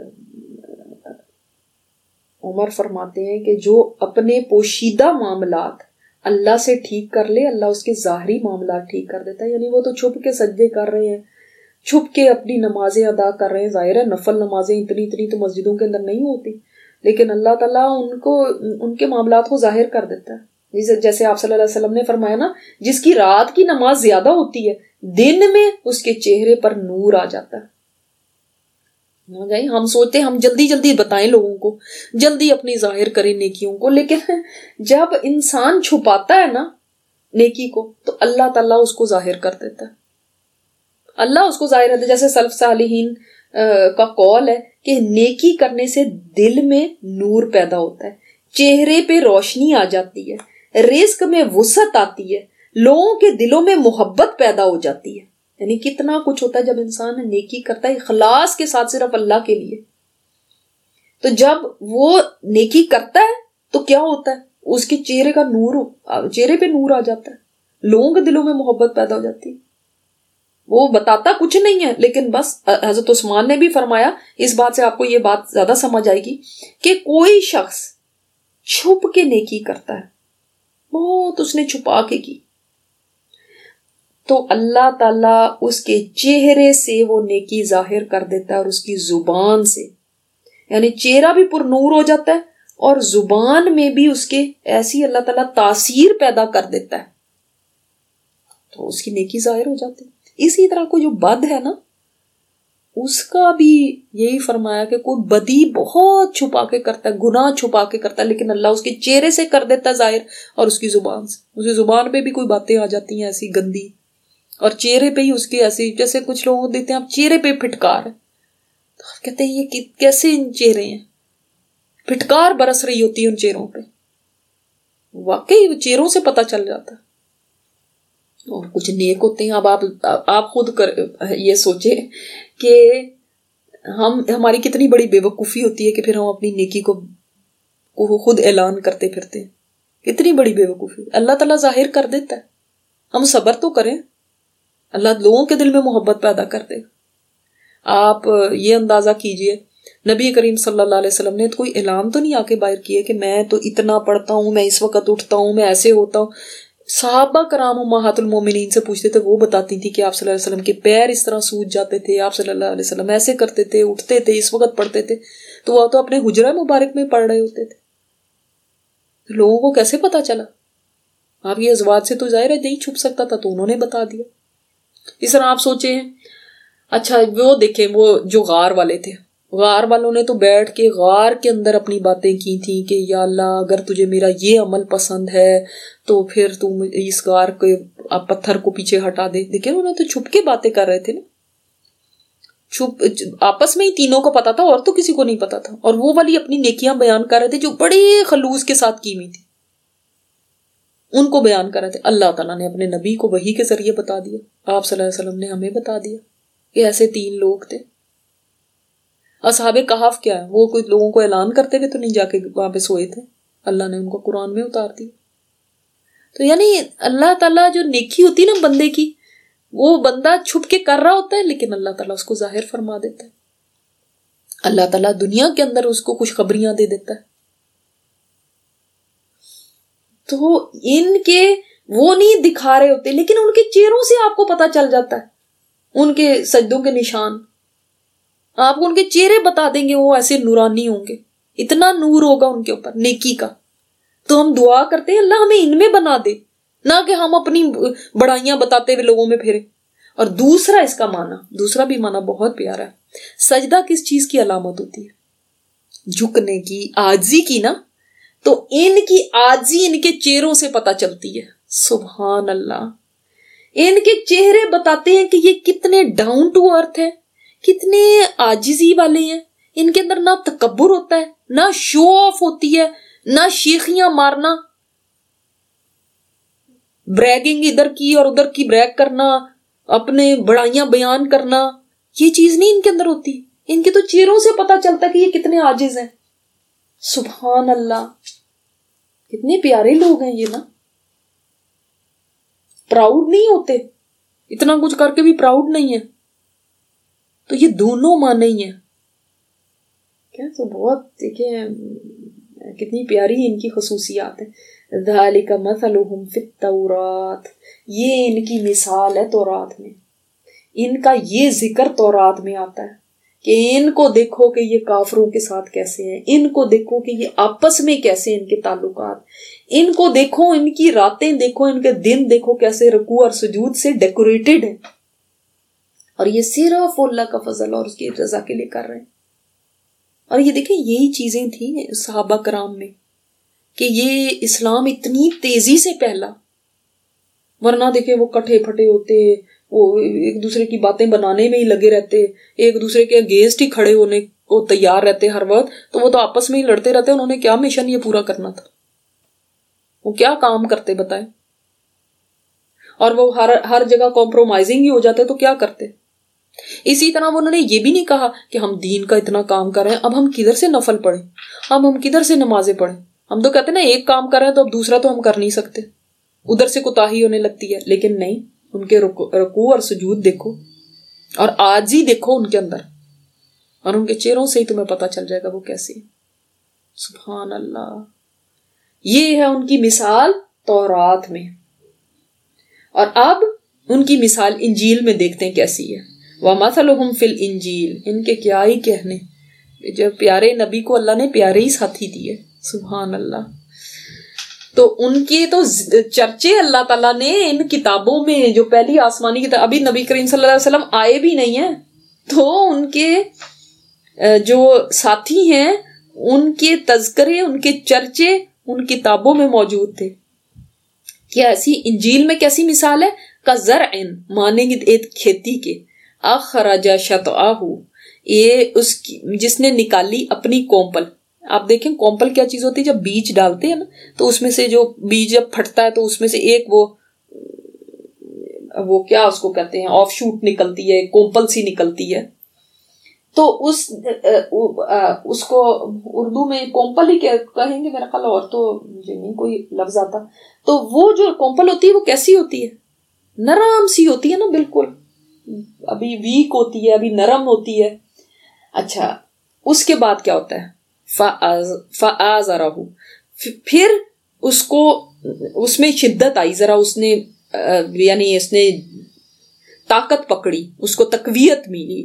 عمر فرماتے ہیں کہ جو اپنے پوشیدہ معاملات اللہ سے ٹھیک کر لے, اللہ اس کے ظاہری معاملات ٹھیک کر دیتا ہے. یعنی وہ تو چھپ کے سجدے کر رہے ہیں, چھپ کے اپنی نمازیں ادا کر رہے ہیں, ظاہر ہے نفل نمازیں اتنی تو مسجدوں کے اندر نہیں ہوتی, لیکن اللہ تعالیٰ ان کے معاملات کو ظاہر کر دیتا ہے. جیسے آپ صلی اللہ علیہ وسلم نے فرمایا نا, جس کی رات کی نماز زیادہ ہوتی ہے دن میں اس کے چہرے پر نور آ جاتا ہے. ہم سوچتے ہیں ہم جلدی بتائیں لوگوں کو, جلدی اپنی ظاہر کریں نیکیوں کو, لیکن جب انسان چھپاتا ہے نا نیکی کو تو اللہ تعالیٰ اس کو ظاہر کر دیتا ہے. اللہ اس کو ظاہر کرتا ہے. جیسے سلف صالحین کا قول ہے کہ نیکی کرنے سے دل میں نور پیدا ہوتا ہے, چہرے پہ روشنی آ جاتی ہے, رزق میں وسعت آتی ہے, لوگوں کے دلوں میں محبت پیدا ہو جاتی ہے. یعنی کتنا کچھ ہوتا ہے جب انسان نیکی کرتا ہے اخلاص کے ساتھ صرف اللہ کے لیے. تو جب وہ نیکی کرتا ہے تو کیا ہوتا ہے, اس کے چہرے پہ نور آ جاتا ہے, لوگوں کے دلوں میں محبت پیدا ہو جاتی ہے. وہ بتاتا کچھ نہیں ہے, لیکن بس حضرت عثمان نے بھی فرمایا, اس بات سے آپ کو یہ بات زیادہ سمجھ آئے گی, کہ کوئی شخص چھپ کے نیکی کرتا ہے, بہت اس نے چھپا کے کی, تو اللہ تعالیٰ اس کے چہرے سے وہ نیکی ظاہر کر دیتا ہے, اور اس کی زبان سے, یعنی چہرہ بھی پر نور ہو جاتا ہے اور زبان میں بھی اس کے ایسی اللہ تعالیٰ تاثیر پیدا کر دیتا ہے, تو اس کی نیکی ظاہر ہو جاتی ہے. اسی طرح کو جو بد ہے نا, اس کا بھی یہی فرمایا کہ کوئی بدی بہت چھپا کے کرتا ہے, گناہ چھپا کے کرتا ہے, لیکن اللہ اس کے چہرے سے کر دیتا ہے ظاہر, اور اس کی زبان سے, اس کی زبان پہ بھی کوئی باتیں آ جاتی ہیں ایسی گندی, اور چہرے پہ ہی اس کی ایسی, جیسے کچھ لوگوں کو دیتے ہیں آپ چہرے پہ پھٹکار ہے, تو آپ کہتے ہیں یہ کیسے ان چہرے ہیں, پھٹکار برس رہی ہوتی ہے ان چہروں پہ. واقعی چہروں سے پتہ چل جاتا ہے. اور کچھ نیک ہوتے ہیں. اب آپ خود یہ سوچے کہ ہماری کتنی بڑی بے وقوفی ہوتی ہے کہ پھر ہم اپنی نیکی کو خود اعلان کرتے پھرتے ہیں. کتنی بڑی بے وقوفی. اللہ تعالیٰ ظاہر کر دیتا ہے, ہم صبر تو کریں, اللہ لوگوں کے دل میں محبت پیدا کر دے. آپ یہ اندازہ کیجئے, نبی کریم صلی اللہ علیہ وسلم نے تو کوئی اعلان تو نہیں آ کے باہر کیا کہ میں تو اتنا پڑھتا ہوں, میں اس وقت اٹھتا ہوں, میں ایسے ہوتا ہوں. صحابہ کرام امہات المومنین سے پوچھتے تھے, وہ بتاتی تھی کہ آپ صلی اللہ علیہ وسلم کے پیر اس طرح سوج جاتے تھے, آپ صلی اللہ علیہ وسلم ایسے کرتے تھے, اٹھتے تھے, اس وقت پڑھتے تھے. تو وہ تو اپنے حجرہ مبارک میں پڑھ رہے ہوتے تھے. لوگوں کو کیسے پتا چلا؟ آپ یہ ازواج سے تو ظاہر ہے نہیں چھپ سکتا تھا, تو انہوں نے بتا دیا. اس طرح آپ سوچے ہیں, اچھا وہ دیکھیں وہ جو غار والے تھے, غار والوں نے تو بیٹھ کے غار کے اندر اپنی باتیں کی تھیں کہ یا اللہ اگر تجھے میرا یہ عمل پسند ہے تو پھر تم اس غار کے پتھر کو پیچھے ہٹا دے. دیکھیں انہوں نے تو چھپ کے باتیں کر رہے تھے نا, چھپ آپس میں ہی تینوں کو پتا تھا اور تو کسی کو نہیں پتا تھا. اور وہ والی اپنی نیکیاں بیان کر رہے تھے جو بڑے خلوص کے ساتھ کی ہوئی تھی, ان کو بیان کر رہے تھے. اللہ تعالیٰ نے اپنے نبی کو وحی کے ذریعے بتا دیا, آپ صلی اللہ علیہ وسلم نے ہمیں بتا دیا کہ ایسے 3 لوگ تھے. اصحاب کہف کیا ہے, وہ کوئی لوگوں کو اعلان کرتے ہوئے تو نہیں جا کے وہاں پہ سوئے تھے, اللہ نے ان کو قرآن میں اتار دیا. تو یعنی اللہ تعالیٰ جو نیکی ہوتی نا بندے کی, وہ بندہ چھپ کے کر رہا ہوتا ہے لیکن اللہ تعالیٰ اس کو ظاہر فرما دیتا ہے. اللہ تعالیٰ دنیا کے اندر اس کو خوشخبریاں دے دیتا ہے. تو ان کے وہ نہیں دکھا رہے ہوتے لیکن ان کے چہروں سے آپ کو پتا چل جاتا ہے, ان کے سجدوں کے نشان آپ کو ان کے چہرے بتا دیں گے, وہ ایسے نورانی ہوں گے, اتنا نور ہوگا ان کے اوپر نیکی کا. تو ہم دعا کرتے ہیں اللہ ہمیں ان میں بنا دے, نہ کہ ہم اپنی بڑائیاں بتاتے ہوئے لوگوں میں پھریں. اور دوسرا اس کا معنی, دوسرا بھی معنی بہت پیارا ہے. سجدہ کس چیز کی علامت ہوتی ہے؟ جھکنے کی, عاجزی کی نا. تو ان کی عاجزی ان کے چہروں سے پتہ چلتی ہے. سبحان اللہ, ان کے چہرے بتاتے ہیں کہ یہ کتنے ڈاؤن ٹو ارتھ ہیں, کتنے عاجزی والے ہیں. ان کے اندر نہ تکبر ہوتا ہے, نہ شو آف ہوتی ہے, نہ شیخیاں مارنا, بریگنگ ادھر کی اور ادھر کی بریگ کرنا, اپنے بڑائیاں بیان کرنا, یہ چیز نہیں ان کے اندر ہوتی. ان کے تو چہروں سے پتا چلتا ہے کہ یہ کتنے عاجز ہیں. سبحان اللہ, کتنے پیارے لوگ ہیں یہ نا. پراؤڈ نہیں ہوتے, اتنا کچھ کر کے بھی پراؤڈ نہیں ہے. تو یہ دونوں معنی ہی ہیں. کیا تو بہت دیکھیں کتنی پیاری ان کی خصوصیات ہیں. ذالک مثلہم فی التوراۃ, یہ ان کی مثال ہے تورات میں. ان کا یہ ذکر تورات میں آتا ہے کہ ان کو دیکھو کہ یہ کافروں کے ساتھ کیسے ہیں, ان کو دیکھو کہ یہ آپس میں کیسے ان کے تعلقات, ان کو دیکھو, ان کی راتیں دیکھو, ان کے دن دیکھو کیسے رکوع اور سجود سے ڈیکوریٹڈ ہیں. اور یہ صرف اللہ کا فضل اور اس کی رضا کے لیے کر رہے ہیں. اور یہ دیکھیں یہی چیزیں تھیں صحابہ کرام میں کہ یہ اسلام اتنی تیزی سے پھیلا, ورنہ دیکھیں وہ کٹھے پھٹے ہوتے, وہ ایک دوسرے کی باتیں بنانے میں ہی لگے رہتے, ایک دوسرے کے اگینسٹ ہی کھڑے ہونے کو تیار رہتے ہر وقت. تو وہ تو آپس میں ہی لڑتے رہتے. انہوں نے کیا مشن یہ پورا کرنا تھا, وہ کیا کام کرتے بتائیں. اور وہ ہر جگہ کمپرومائزنگ ہی ہو جاتے تو کیا کرتے. اسی طرح انہوں نے یہ بھی نہیں کہا کہ ہم دین کا اتنا کام کر رہے ہیں, اب ہم کدھر سے نفل پڑھیں, اب ہم کدھر سے نمازیں پڑھیں. ہم تو کہتے ہیں نا ایک کام کر رہے ہیں تو اب دوسرا تو ہم کر نہیں سکتے, ادھر سے کوتاہی ہونے لگتی ہے. لیکن نہیں, ان کے رکوع اور سجود دیکھو اور عاجزی دیکھو ان کے اندر, اور ان کے چہروں سے ہی تمہیں پتہ چل جائے گا وہ کیسی ہے. سبحان اللہ, یہ ہے ان کی مثال تورات میں. اور اب ان کی مثال انجیل میں دیکھتے ہیں کیسی ہے. وَمَثَلُهُمْ فِي الْإِنْجِيلِ, ان کے کیا ہی کہنے, جب پیارے نبی کو اللہ نے پیارے ہی ساتھی دیے. سبحان اللہ. تو ان کے تو چرچے اللہ تعالیٰ نے ان کتابوں میں, جو پہلی آسمانی کتاب, ابھی نبی کریم صلی اللہ علیہ وسلم آئے بھی نہیں ہیں, تو ان کے جو ساتھی ہیں ان کے تذکرے, ان کے چرچے ان کتابوں میں موجود تھے. کیا ایسی انجیل میں کیسی مثال ہے؟ کزرع, مانیں گے ایک کھیتی کے, اخرج شطأہ, یہ اس جس نے نکالی اپنی کومپل. آپ دیکھیں کومپل کیا چیز ہوتی ہے, جب بیج ڈالتے ہیں نا تو اس میں سے جو بیج جب پھٹتا ہے تو اس میں سے ایک وہ وہ کیا اس کو کہتے ہیں آف شوٹ نکلتی ہے, کومپل سی نکلتی ہے, تو اس کو اردو میں کومپل ہی کہیں گے میرا خیال, اور تو مجھے نہیں کوئی لفظ آتا. تو وہ جو کومپل ہوتی ہے وہ کیسی ہوتی ہے؟ نرم سی ہوتی ہے نا, بالکل ابھی ویک ہوتی ہے, ابھی نرم ہوتی ہے. اچھا اس کے بعد کیا ہوتا ہے؟ فآزرہ, پھر اس کو اس میں شدت آئی, ذرا اس نے یعنی اس نے طاقت پکڑی, اس کو تقویت ملی.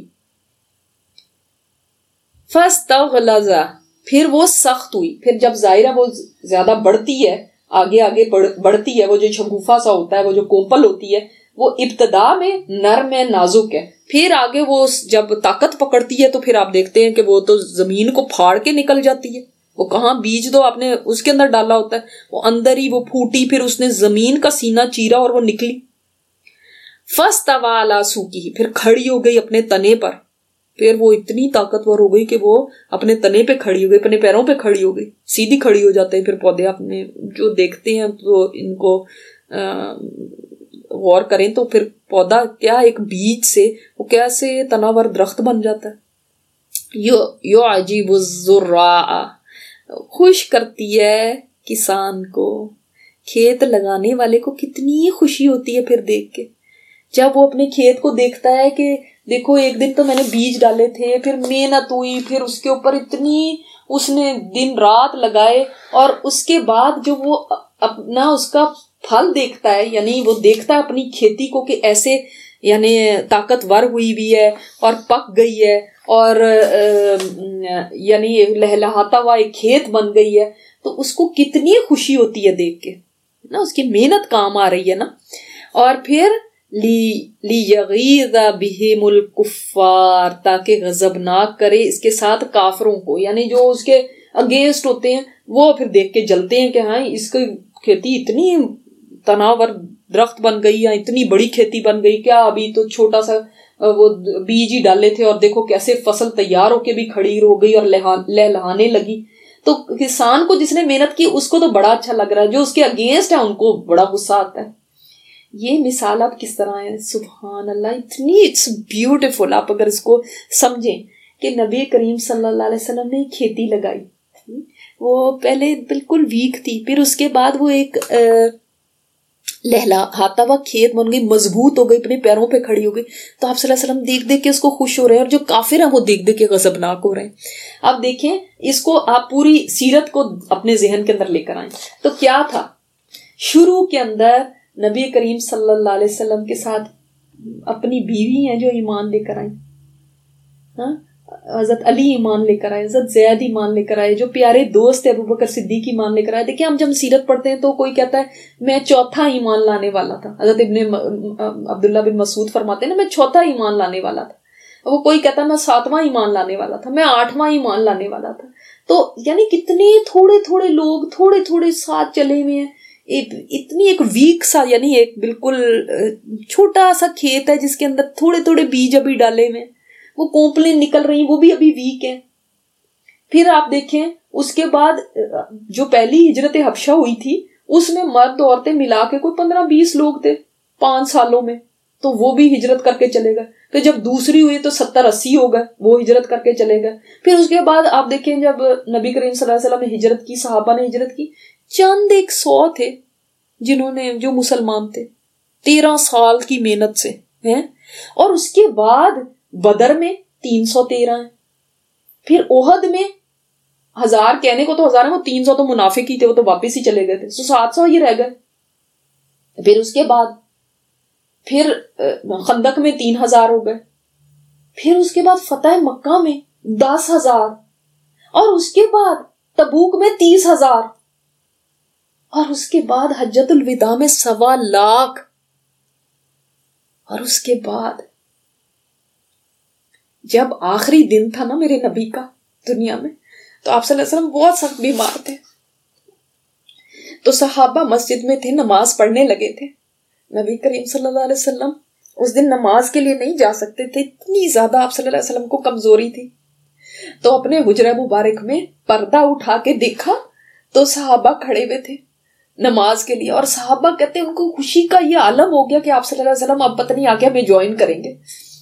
فاستغلظ, پھر وہ سخت ہوئی. پھر جب ظاہرہ وہ زیادہ بڑھتی ہے, آگے آگے بڑھتی ہے, وہ جو شگوفہ سا ہوتا ہے, وہ جو کومپل ہوتی ہے, وہ ابتدا میں نرم ہے, نازک ہے, پھر آگے وہ جب طاقت پکڑتی ہے تو پھر آپ دیکھتے ہیں کہ وہ تو زمین کو پھاڑ کے نکل جاتی ہے. وہ کہاں بیج دو آپ نے اس کے اندر ڈالا ہوتا ہے, وہ اندر ہی وہ پھوٹی, پھر اس نے زمین کا سینہ چیرا اور وہ نکلی. فاستوى على سوقه, پھر کھڑی ہو گئی اپنے تنے پر. پھر وہ اتنی طاقتور ہو گئی کہ وہ اپنے تنے پہ کھڑی ہو گئی, اپنے پیروں پہ کھڑی ہو گئی, سیدھی کھڑی ہو جاتے ہیں. پھر پودے اپنے جو دیکھتے ہیں تو ان کو غور کریں تو پھر پودا کیا ایک بیج سے وہ کیسے تناور درخت بن جاتا ہے. یعجب الزراع, خوش کرتی ہے کسان کو, کھیت لگانے والے کو کتنی خوشی ہوتی ہے پھر دیکھ کے, جب وہ اپنے کھیت کو دیکھتا ہے کہ دیکھو ایک دن تو میں نے بیج ڈالے تھے, پھر محنت ہوئی, پھر اس کے اوپر اتنی اس نے دن رات لگائے, اور اس کے بعد جو وہ اپنا اس کا پھل دیکھتا ہے, یعنی وہ دیکھتا ہے اپنی کھیتی کو کہ ایسے یعنی طاقتور ہوئی بھی ہے اور پک گئی ہے, اور یعنی لہلہاتا ہوا ایک کھیت بن گئی ہے, تو اس کو کتنی خوشی ہوتی ہے دیکھ کے نا, اس کی محنت کام آ رہی ہے نا. اور پھر لیغیظ بہم الکفار, تاکہ غضبناک کرے اس کے ساتھ کافروں کو, یعنی جو اس کے اگینسٹ ہوتے ہیں وہ پھر دیکھ کے جلتے ہیں کہ ہاں اس کی کھیتی اتنی تناور درخت بن گئی, یا اتنی بڑی کھیتی بن گئی, کیا ابھی تو چھوٹا سا وہ بیج ہی ڈالے تھے اور دیکھو کیسے فصل تیار ہو کے بھی کھڑی ہو گئی اور لہلہانے لگی. تو کسان کو جس نے محنت کی اس کو تو بڑا اچھا لگ رہا ہے, جو اس کے اگینسٹ ہے ان کو بڑا غصہ آتا ہے. یہ مثال آپ کس طرح ہے, سبحان اللہ, اتنی اٹس بیوٹیفل. آپ اگر اس کو سمجھیں کہ نبی کریم صلی اللہ علیہ وسلم نے کھیتی لگائی, وہ پہلے بالکل ویک تھی, پھر اس کے بعد وہ ایک لہلہاتا ہوا کھیت بن گئی, مضبوط ہو گئی, اپنے پیروں پہ کھڑی ہو گئی. تو آپ صلی اللہ علیہ وسلم دیکھ دیکھ کے اس کو خوش ہو رہے ہیں, اور جو کافر ہیں وہ دیکھ دیکھ کے غضبناک ہو رہے ہیں. آپ دیکھیں اس کو, آپ پوری سیرت کو اپنے ذہن کے اندر لے کر آئیں. تو کیا تھا شروع کے اندر, نبی کریم صلی اللہ علیہ وسلم کے ساتھ اپنی بیوی ہیں جو ایمان لے کر آئیں, ہاں حضرت علی ایمان لے کر آئے, حضرت زید ایمان لے کر آئے, جو پیارے دوست ابو بکر صدیق ایمان لے کر آئے. دیکھیں ہم جب سیرت پڑھتے ہیں تو کوئی کہتا ہے میں چوتھا ایمان لانے والا تھا, حضرت عبداللہ بن مسعود فرماتے ہیں نا میں چوتھا ایمان لانے والا تھا, وہ کوئی کہتا ہے میں 7واں ایمان لانے والا تھا, میں 8واں ایمان لانے والا تھا. تو یعنی کتنے تھوڑے تھوڑے لوگ تھوڑے تھوڑے ساتھ چلے ہوئے ہیں, اتنی ایک ویک سا, یعنی ایک بالکل چھوٹا سا کھیت ہے جس کے اندر تھوڑے تھوڑے بیج ابھی ڈالے ہوئے, وہ کومپلیں نکل رہی ہیں, وہ بھی ابھی ویک ہیں. پھر آپ دیکھیں اس کے بعد جو پہلی ہجرت حبشہ ہوئی تھی اس میں مرد عورتیں ملا کے کوئی 15-20 لوگ تھے 5 سالوں میں, تو وہ بھی ہجرت کر کے چلے گئے. پھر جب دوسری ہوئی تو 70-80 ہو گئے, وہ ہجرت کر کے چلے گئے. پھر اس کے بعد آپ دیکھیں جب نبی کریم صلی اللہ علیہ وسلم نے ہجرت کی, صحابہ نے ہجرت کی, چند 100 تھے جنہوں نے, جو مسلمان تھے 13 سال کی محنت سے ہیں. اور اس کے بعد بدر میں 313 ہیں, پھر احد میں 1000 کہنے کو تو 1000 ہیں, وہ 300 تو منافق ہی تھے, وہ تو واپس ہی چلے گئے تھے, 700 ہی رہ گئے. پھر اس کے بعد پھر خندق میں 3000 ہو گئے. پھر اس کے بعد فتح مکہ میں 10,000, اور اس کے بعد تبوک میں 30,000, اور اس کے بعد حجۃ الوداع میں 1.25 لاکھ, اور اس کے بعد جب آخری دن تھا نا میرے نبی کا دنیا میں, تو آپ صلی اللہ علیہ وسلم بہت سخت بیمار تھے. تو صحابہ مسجد میں تھے, نماز پڑھنے لگے تھے. نبی کریم صلی اللہ علیہ وسلم اس دن نماز کے لیے نہیں جا سکتے تھے, اتنی زیادہ آپ صلی اللہ علیہ وسلم کو کمزوری تھی. تو اپنے حجرہ مبارک میں پردہ اٹھا کے دیکھا تو صحابہ کھڑے ہوئے تھے, نماز کے لیے. اور صحابہ کہتے ہیں ان کو خوشی کا یہ عالم ہو گیا کہ آپ صلی اللہ علیہ وسلم اب پتہ نہیں آگے ہمیں جوائن کریں گے.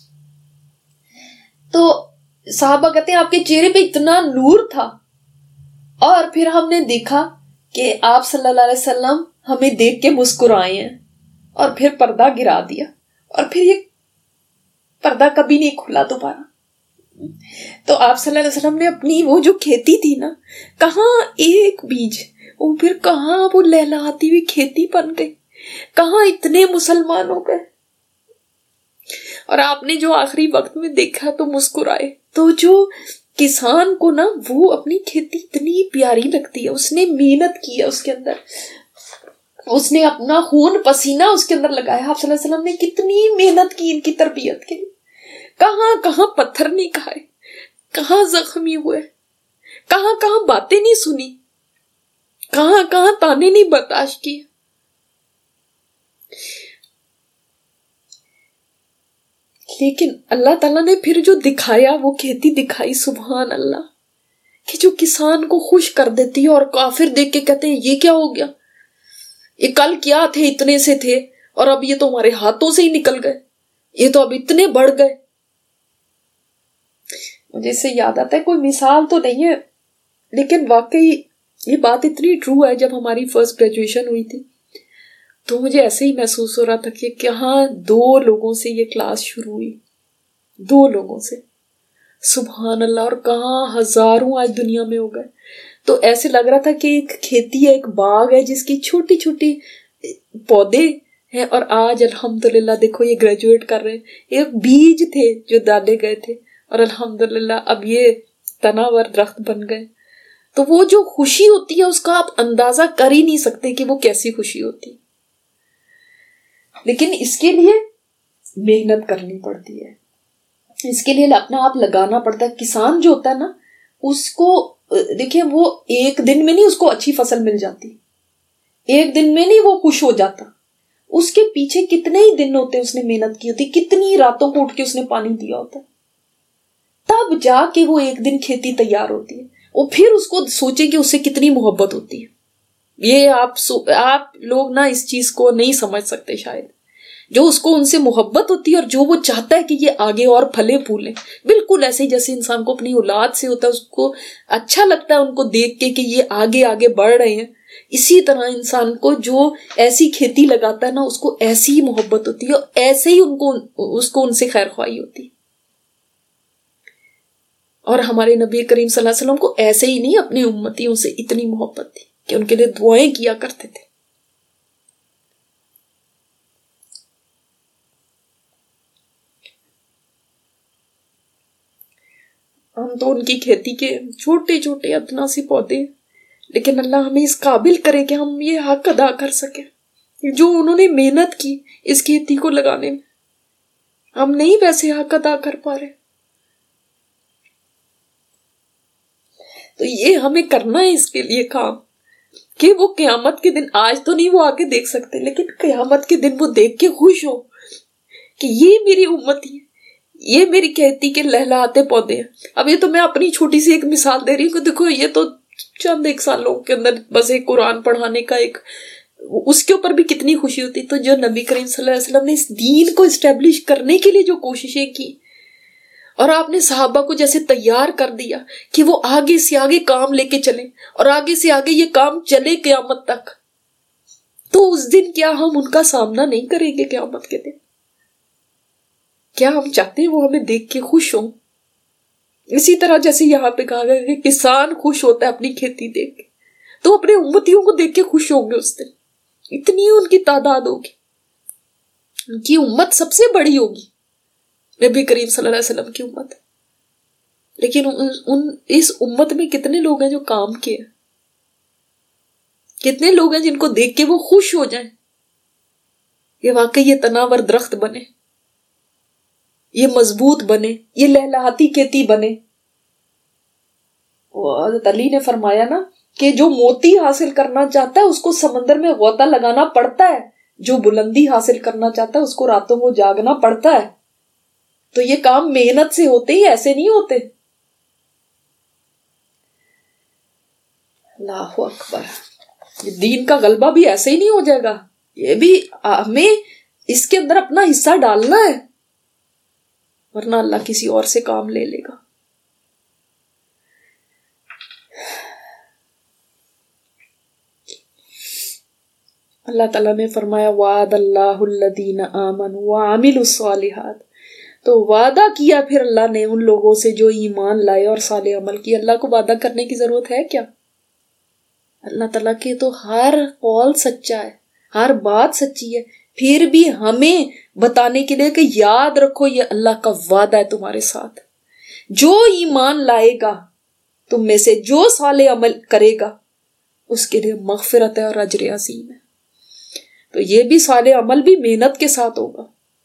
تو صحابہ کہتے ہیں آپ کے چہرے پہ اتنا نور تھا. اور پھر ہم نے دیکھا کہ آپ صلی اللہ علیہ وسلم ہمیں دیکھ کے مسکرائے ہیں اور پھر پردہ گرا دیا اور پھر یہ پردہ کبھی نہیں کھلا دوبارہ. تو آپ صلی اللہ علیہ وسلم نے اپنی وہ جو کھیتی تھی نا, کہاں ایک بیج وہ پھر کہاں وہ لہلاتی ہوئی کھیتی بن گئی, کہاں اتنے مسلمان ہو گئے. اور آپ نے جو آخری وقت میں دیکھا تو مسکرائے. تو جو کسان کو نا وہ اپنی کھیتی اتنی پیاری لگتی ہے, اس نے محنت کی ہے, اس کے اندر اس نے اپنا خون پسینہ اس کے اندر لگایا. آپ صلی اللہ علیہ وسلم نے کتنی محنت کی ان کی تربیت کے لیے, کہاں کہاں پتھر نہیں کھائے, کہاں زخمی ہوئے, کہاں کہاں باتیں نہیں سنی, کہاں کہاں تانے نہیں برداشت کیے. لیکن اللہ تعالیٰ نے پھر جو دکھایا وہ کھیتی دکھائی, سبحان اللہ, کہ جو کسان کو خوش کر دیتی ہے. اور کافر دیکھ کے کہتے ہیں یہ کیا ہو گیا, یہ کل کیا تھے اتنے سے تھے اور اب یہ تو ہمارے ہاتھوں سے ہی نکل گئے, یہ تو اب اتنے بڑھ گئے. مجھے اس سے یاد آتا ہے, کوئی مثال تو نہیں ہے لیکن واقعی یہ بات اتنی ٹرو ہے. جب ہماری فرسٹ گریجویشن ہوئی تھی تو مجھے ایسے ہی محسوس ہو رہا تھا کہ کہاں 2 لوگوں سے یہ کلاس شروع ہوئی, 2 لوگوں سے, سبحان اللہ, اور کہاں ہزاروں آج دنیا میں ہو گئے. تو ایسے لگ رہا تھا کہ ایک کھیتی ہے, ایک باغ ہے جس کی چھوٹی چھوٹی پودے ہیں, اور آج الحمدللہ دیکھو یہ گریجویٹ کر رہے ہیں. ایک بیج تھے جو ڈالے گئے تھے اور الحمدللہ اب یہ تناور درخت بن گئے. تو وہ جو خوشی ہوتی ہے اس کا آپ اندازہ کر ہی نہیں سکتے کہ وہ کیسی خوشی ہوتی ہے. لیکن اس کے لیے محنت کرنی پڑتی ہے, اس کے لیے اپنا آپ لگانا پڑتا ہے. کسان جو ہوتا ہے نا, اس کو دیکھیں وہ ایک دن میں نہیں اس کو اچھی فصل مل جاتی, ایک دن میں نہیں وہ خوش ہو جاتا. اس کے پیچھے کتنے ہی دن ہوتے ہیں اس نے محنت کی ہوتی, کتنی راتوں کو اٹھ کے اس نے پانی دیا ہوتا ہے, تب جا کے وہ ایک دن کھیتی تیار ہوتی ہے. اور پھر اس کو سوچیں کہ اس سے کتنی محبت ہوتی ہے. یہ آپ لوگ نا اس چیز کو نہیں سمجھ سکتے شاید, جو اس کو ان سے محبت ہوتی ہے اور جو وہ چاہتا ہے کہ یہ آگے اور پھلے پھولیں. بالکل ایسے ہی جیسے انسان کو اپنی اولاد سے ہوتا ہے, اس کو اچھا لگتا ہے ان کو دیکھ کے کہ یہ آگے آگے بڑھ رہے ہیں, اسی طرح انسان کو جو ایسی کھیتی لگاتا ہے نا اس کو ایسی ہی محبت ہوتی ہے اور ایسے ہی اس کو ان سے خیر خواہی ہوتی ہے. اور ہمارے نبی کریم صلی اللہ علیہ وسلم کو ایسے ہی نہیں, اپنی امتیوں سے اتنی محبت تھی کہ ان کے لیے دعائیں کیا کرتے تھے. ہم تو ان کی کھیتی کے چھوٹے چھوٹے ادنا سے پودے, لیکن اللہ ہمیں اس قابل کرے کہ ہم یہ حق ادا کر سکیں جو انہوں نے محنت کی اس کھیتی کو لگانے میں. ہم نہیں ویسے حق ادا کر پا رہے. تو یہ ہمیں کرنا ہے اس کے لیے کام کہ وہ قیامت کے دن, آج تو نہیں وہ آگے دیکھ سکتے, لیکن قیامت کے دن وہ دیکھ کے خوش ہو کہ یہ میری امتی ہے, یہ میری کھیتی کے لہلاتے پودے ہیں. اب یہ تو میں اپنی چھوٹی سی ایک مثال دے رہی ہوں کہ دیکھو یہ تو چند ایک سالوں کے اندر بس ایک قرآن پڑھانے کا ایک, اس کے اوپر بھی کتنی خوشی ہوتی. تو جو نبی کریم صلی اللہ علیہ وسلم نے اس دین کو اسٹیبلش کرنے کے لیے جو کوششیں کی, اور آپ نے صحابہ کو جیسے تیار کر دیا کہ وہ آگے سے آگے کام لے کے چلیں اور آگے سے آگے یہ کام چلے قیامت تک, تو اس دن کیا ہم ان کا سامنا نہیں کریں گے قیامت کے دن؟ کیا ہم چاہتے ہیں وہ ہمیں دیکھ کے خوش ہوں؟ اسی طرح جیسے یہاں پہ کہا گیا کہ کسان خوش ہوتا ہے اپنی کھیتی دیکھ کے, تو اپنے امتیوں کو دیکھ کے خوش ہوں گے اس دن. اتنی ان کی تعداد ہوگی, ان کی امت سب سے بڑی ہوگی, نبی کریم صلی اللہ علیہ وسلم کی امت. لیکن اس امت میں کتنے لوگ ہیں جو کام کیے, کتنے لوگ ہیں جن کو دیکھ کے وہ خوش ہو جائیں یہ واقعی یہ تناور درخت بنے, یہ مضبوط بنے, یہ لہلہاتی کھیتی بنے. حضرت علی نے فرمایا نا کہ جو موتی حاصل کرنا چاہتا ہے اس کو سمندر میں غوطہ لگانا پڑتا ہے, جو بلندی حاصل کرنا چاہتا ہے اس کو راتوں کو جاگنا پڑتا ہے. تو یہ کام محنت سے ہوتے ہی, ایسے نہیں ہوتے. اللہ اکبر. دین کا غلبہ بھی ایسے ہی نہیں ہو جائے گا، یہ بھی ہمیں اس کے اندر اپنا حصہ ڈالنا ہے، ورنہ اللہ کسی اور سے کام لے لے گا۔ اللہ تعالیٰ نے فرمایا وعد اللہ الذین آمنوا وعملوا الصالحات، تو وعدہ کیا پھر اللہ نے ان لوگوں سے جو ایمان لائے اور صالح عمل کی۔ اللہ کو وعدہ کرنے کی ضرورت ہے کیا؟ اللہ تعالیٰ کے تو ہر قول سچا ہے، ہر بات سچی ہے، پھر بھی ہمیں بتانے کے لیے کہ یاد رکھو یہ اللہ کا وعدہ ہے تمہارے ساتھ، جو ایمان لائے گا تم میں سے، جو صالح عمل کرے گا اس کے لیے مغفرت ہے اور اجر عظیم ہے۔ تو یہ بھی صالح عمل بھی محنت کے ساتھ ہوگا۔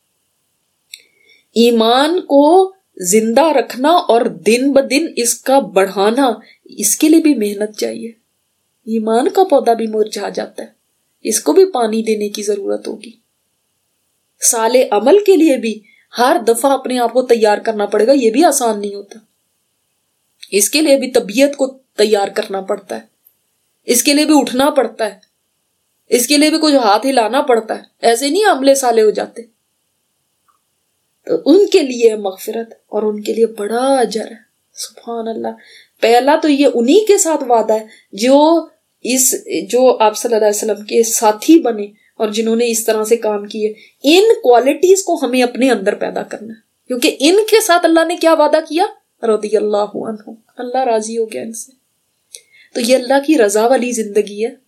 ایمان کو زندہ رکھنا اور دن بدن اس کا بڑھانا، اس کے لیے بھی محنت چاہیے۔ ایمان کا پودا بھی مرجھا جاتا ہے، اس کو بھی پانی دینے کی ضرورت ہوگی۔ صالح عمل کے لیے بھی ہر دفعہ اپنے آپ کو تیار کرنا پڑے گا، یہ بھی آسان نہیں ہوتا۔ اس کے لیے بھی طبیعت کو تیار کرنا پڑتا ہے، اس کے لیے بھی اٹھنا پڑتا ہے، اس کے لیے بھی کچھ ہاتھ ہلانا پڑتا ہے، ایسے نہیں عملے صالح ہو جاتے۔ تو ان کے لیے مغفرت اور ان کے لیے بڑا اجر ہے۔ سبحان اللہ۔ پہلا تو یہ انہی کے ساتھ وعدہ ہے جو آپ صلی اللہ علیہ وسلم کے ساتھی بنے اور جنہوں نے اس طرح سے کام کیے۔ ان کوالٹیز کو ہمیں اپنے اندر پیدا کرنا ہے، کیونکہ ان کے ساتھ اللہ نے کیا وعدہ کیا؟ رضی اللہ عنہ، اللہ راضی ہو گیا ان سے۔ تو یہ اللہ کی رضا والی زندگی ہے۔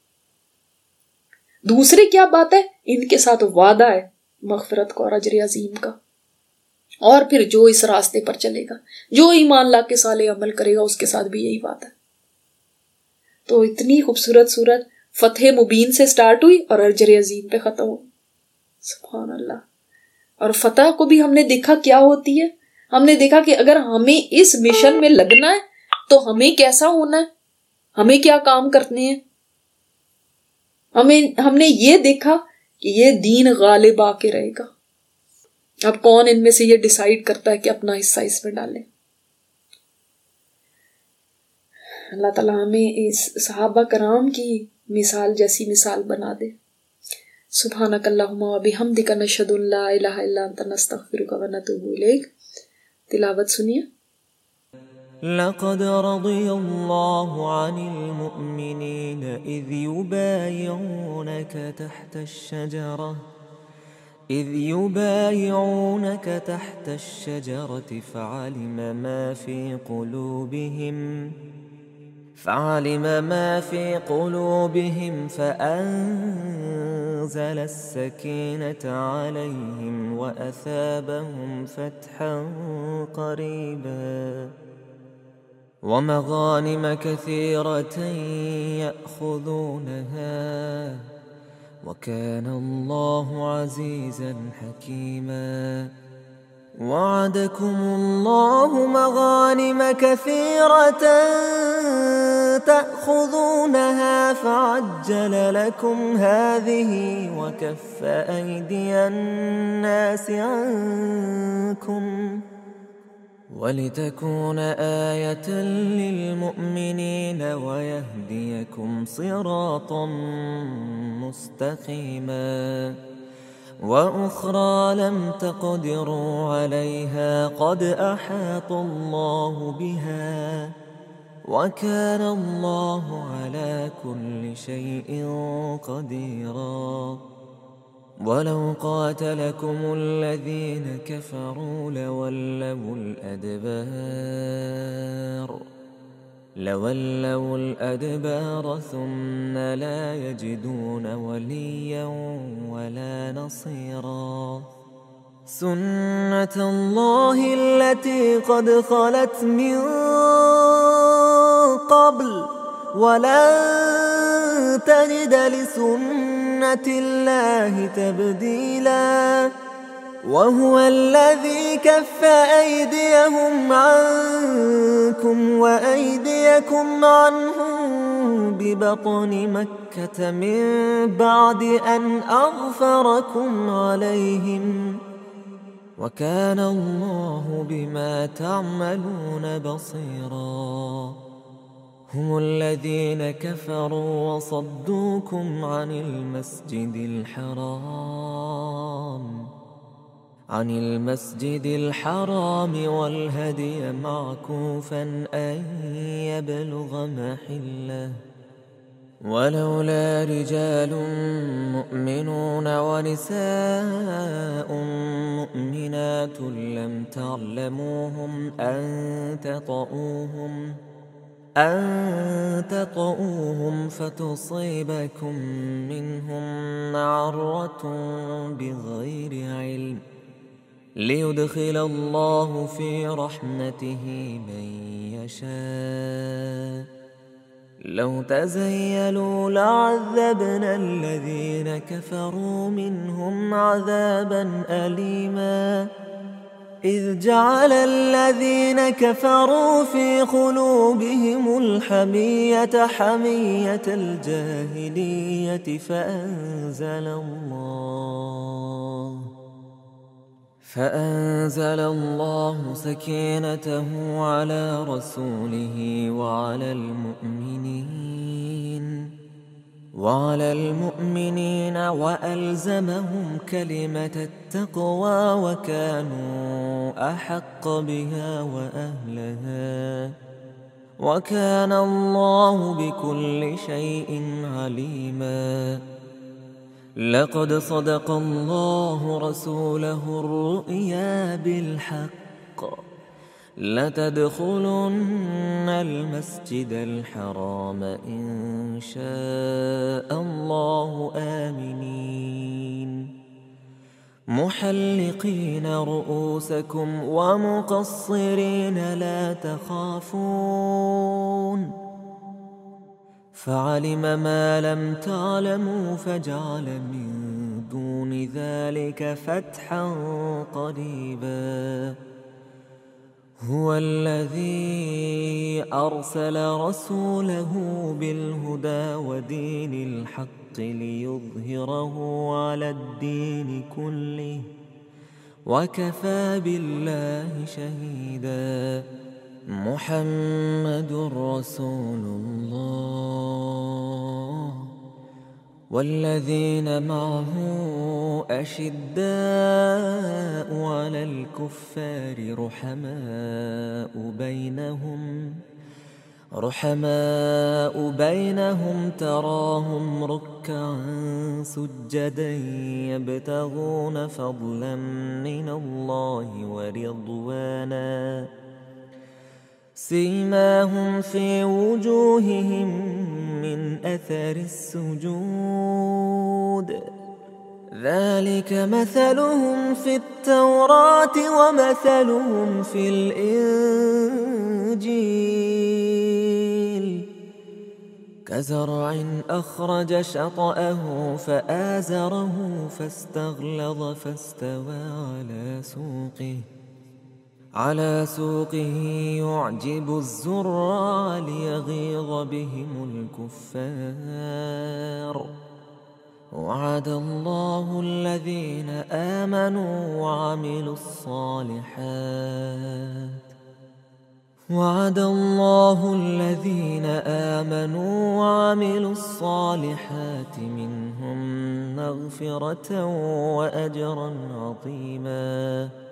دوسری کیا بات ہے؟ ان کے ساتھ وعدہ ہے مغفرت کا اور اجر عظیم کا۔ اور پھر جو اس راستے پر چلے گا، جو ایمان لا کے صالح عمل کرے گا، اس کے ساتھ بھی یہی بات ہے۔ تو اتنی خوبصورت صورت فتح مبین سے سٹارٹ ہوئی اور اجر عظیم پہ ختم ہوئی۔ سبحان اللہ۔ اور فتح کو بھی ہم نے دیکھا کیا ہوتی ہے۔ ہم نے دیکھا کہ اگر ہمیں اس مشن میں لگنا ہے تو ہمیں کیسا ہونا ہے، ہمیں کیا کام کرنے ہیں۔ ہم نے یہ دیکھا کہ یہ دین غالب آ کے رہے گا۔ اب کون ان میں سے یہ ڈیسائیڈ کرتا ہے کہ اپنا حصہ اس میں ڈالے؟ اللہ تعالیٰ ہمیں اس صحابہ کرام کی مثال جیسی مثال بنا دے۔ سبحانک اللہم و بحمدک نشہد ان لا الہ الا انت نستغفرک و نتوب الیک۔ تلاوت سنیے۔ لقد رضي الله عن المؤمنين إذ يبايعونك تحت الشجرة فعلم ما في قلوبهم فأنزل السكينة عليهم وأثابهم فتحا قريبا ومغانم كثيرة يأخذونها وكان الله عزيزا حكيما وعدكم الله مغانم كثيرة تأخذونها فعجل لكم هذه وكف أيدي الناس عنكم ولتكون آية للمؤمنين ويهديكم صراطا مستقيما وأخرى لم تقدروا عليها قد أحاط الله بها وكان الله على كل شيء قديرا ولو قاتلكم الذين كفروا لولوا الأدبار ثم لا يجدون وليا ولا نصيرا سنة الله التي قد خلت من قبل ولن تجد لسنة الله تبديلا وهو الذي كف أيديهم عنكم وأيديكم عنهم ببطن مكة من بعد أن أغفركم عليهم وكان الله بما تعملون بصيرا هم الذين كفروا وصدوكم عن المسجد الحرام والهدي معكوفا أن يبلغ محله، ولولا رجال مؤمنون ونساء مؤمنات لم تعلموهم أن تطؤوهم فتصيبكم منهم معرة بغير علم، ليدخل الله في رحمته من يشاء. لو تزيلوا لعذبنا الذين كفروا منهم عذابا أليما، إذ جعل الذين كفروا في قلوبهم الحمية حمية الجاهلية فأنزل الله سكينته على رسوله وعلى المؤمنين وألزمهم كلمة التقوى وكانوا أحق بها وأهلها، وكان الله بكل شيء عليما. لقد صدق الله رسوله الرؤيا بالحق، لتدخلن المسجد الحرام إن شاء الله آمنين محلقين رؤوسكم ومقصرين لا تخافون، فعلم ما لم تعلموا فجعل من دون ذلك فتحا قريبا. هو الذي أرسل رسوله بالهدى ودين الحق ليظهره على الدين كله، وكفى بالله شهيدا. محمد رسول الله والذين معه أشداء على الكفار رحماء بينهم تراهم ركعا سجدا يبتغون فضلا من الله ورضوانا، سيماهم في وجوههم من أثر السجود، ذلك مثلهم في التوراة ومثلهم في الإنجيل، كزرع أخرج شطأه فآزره فاستغلظ فاستوى على سوقه يعجب الزراع ليغيظ بهم الكفار. وعد الله الذين آمنوا وعملوا الصالحات منهم مغفرة وأجرا عظيما.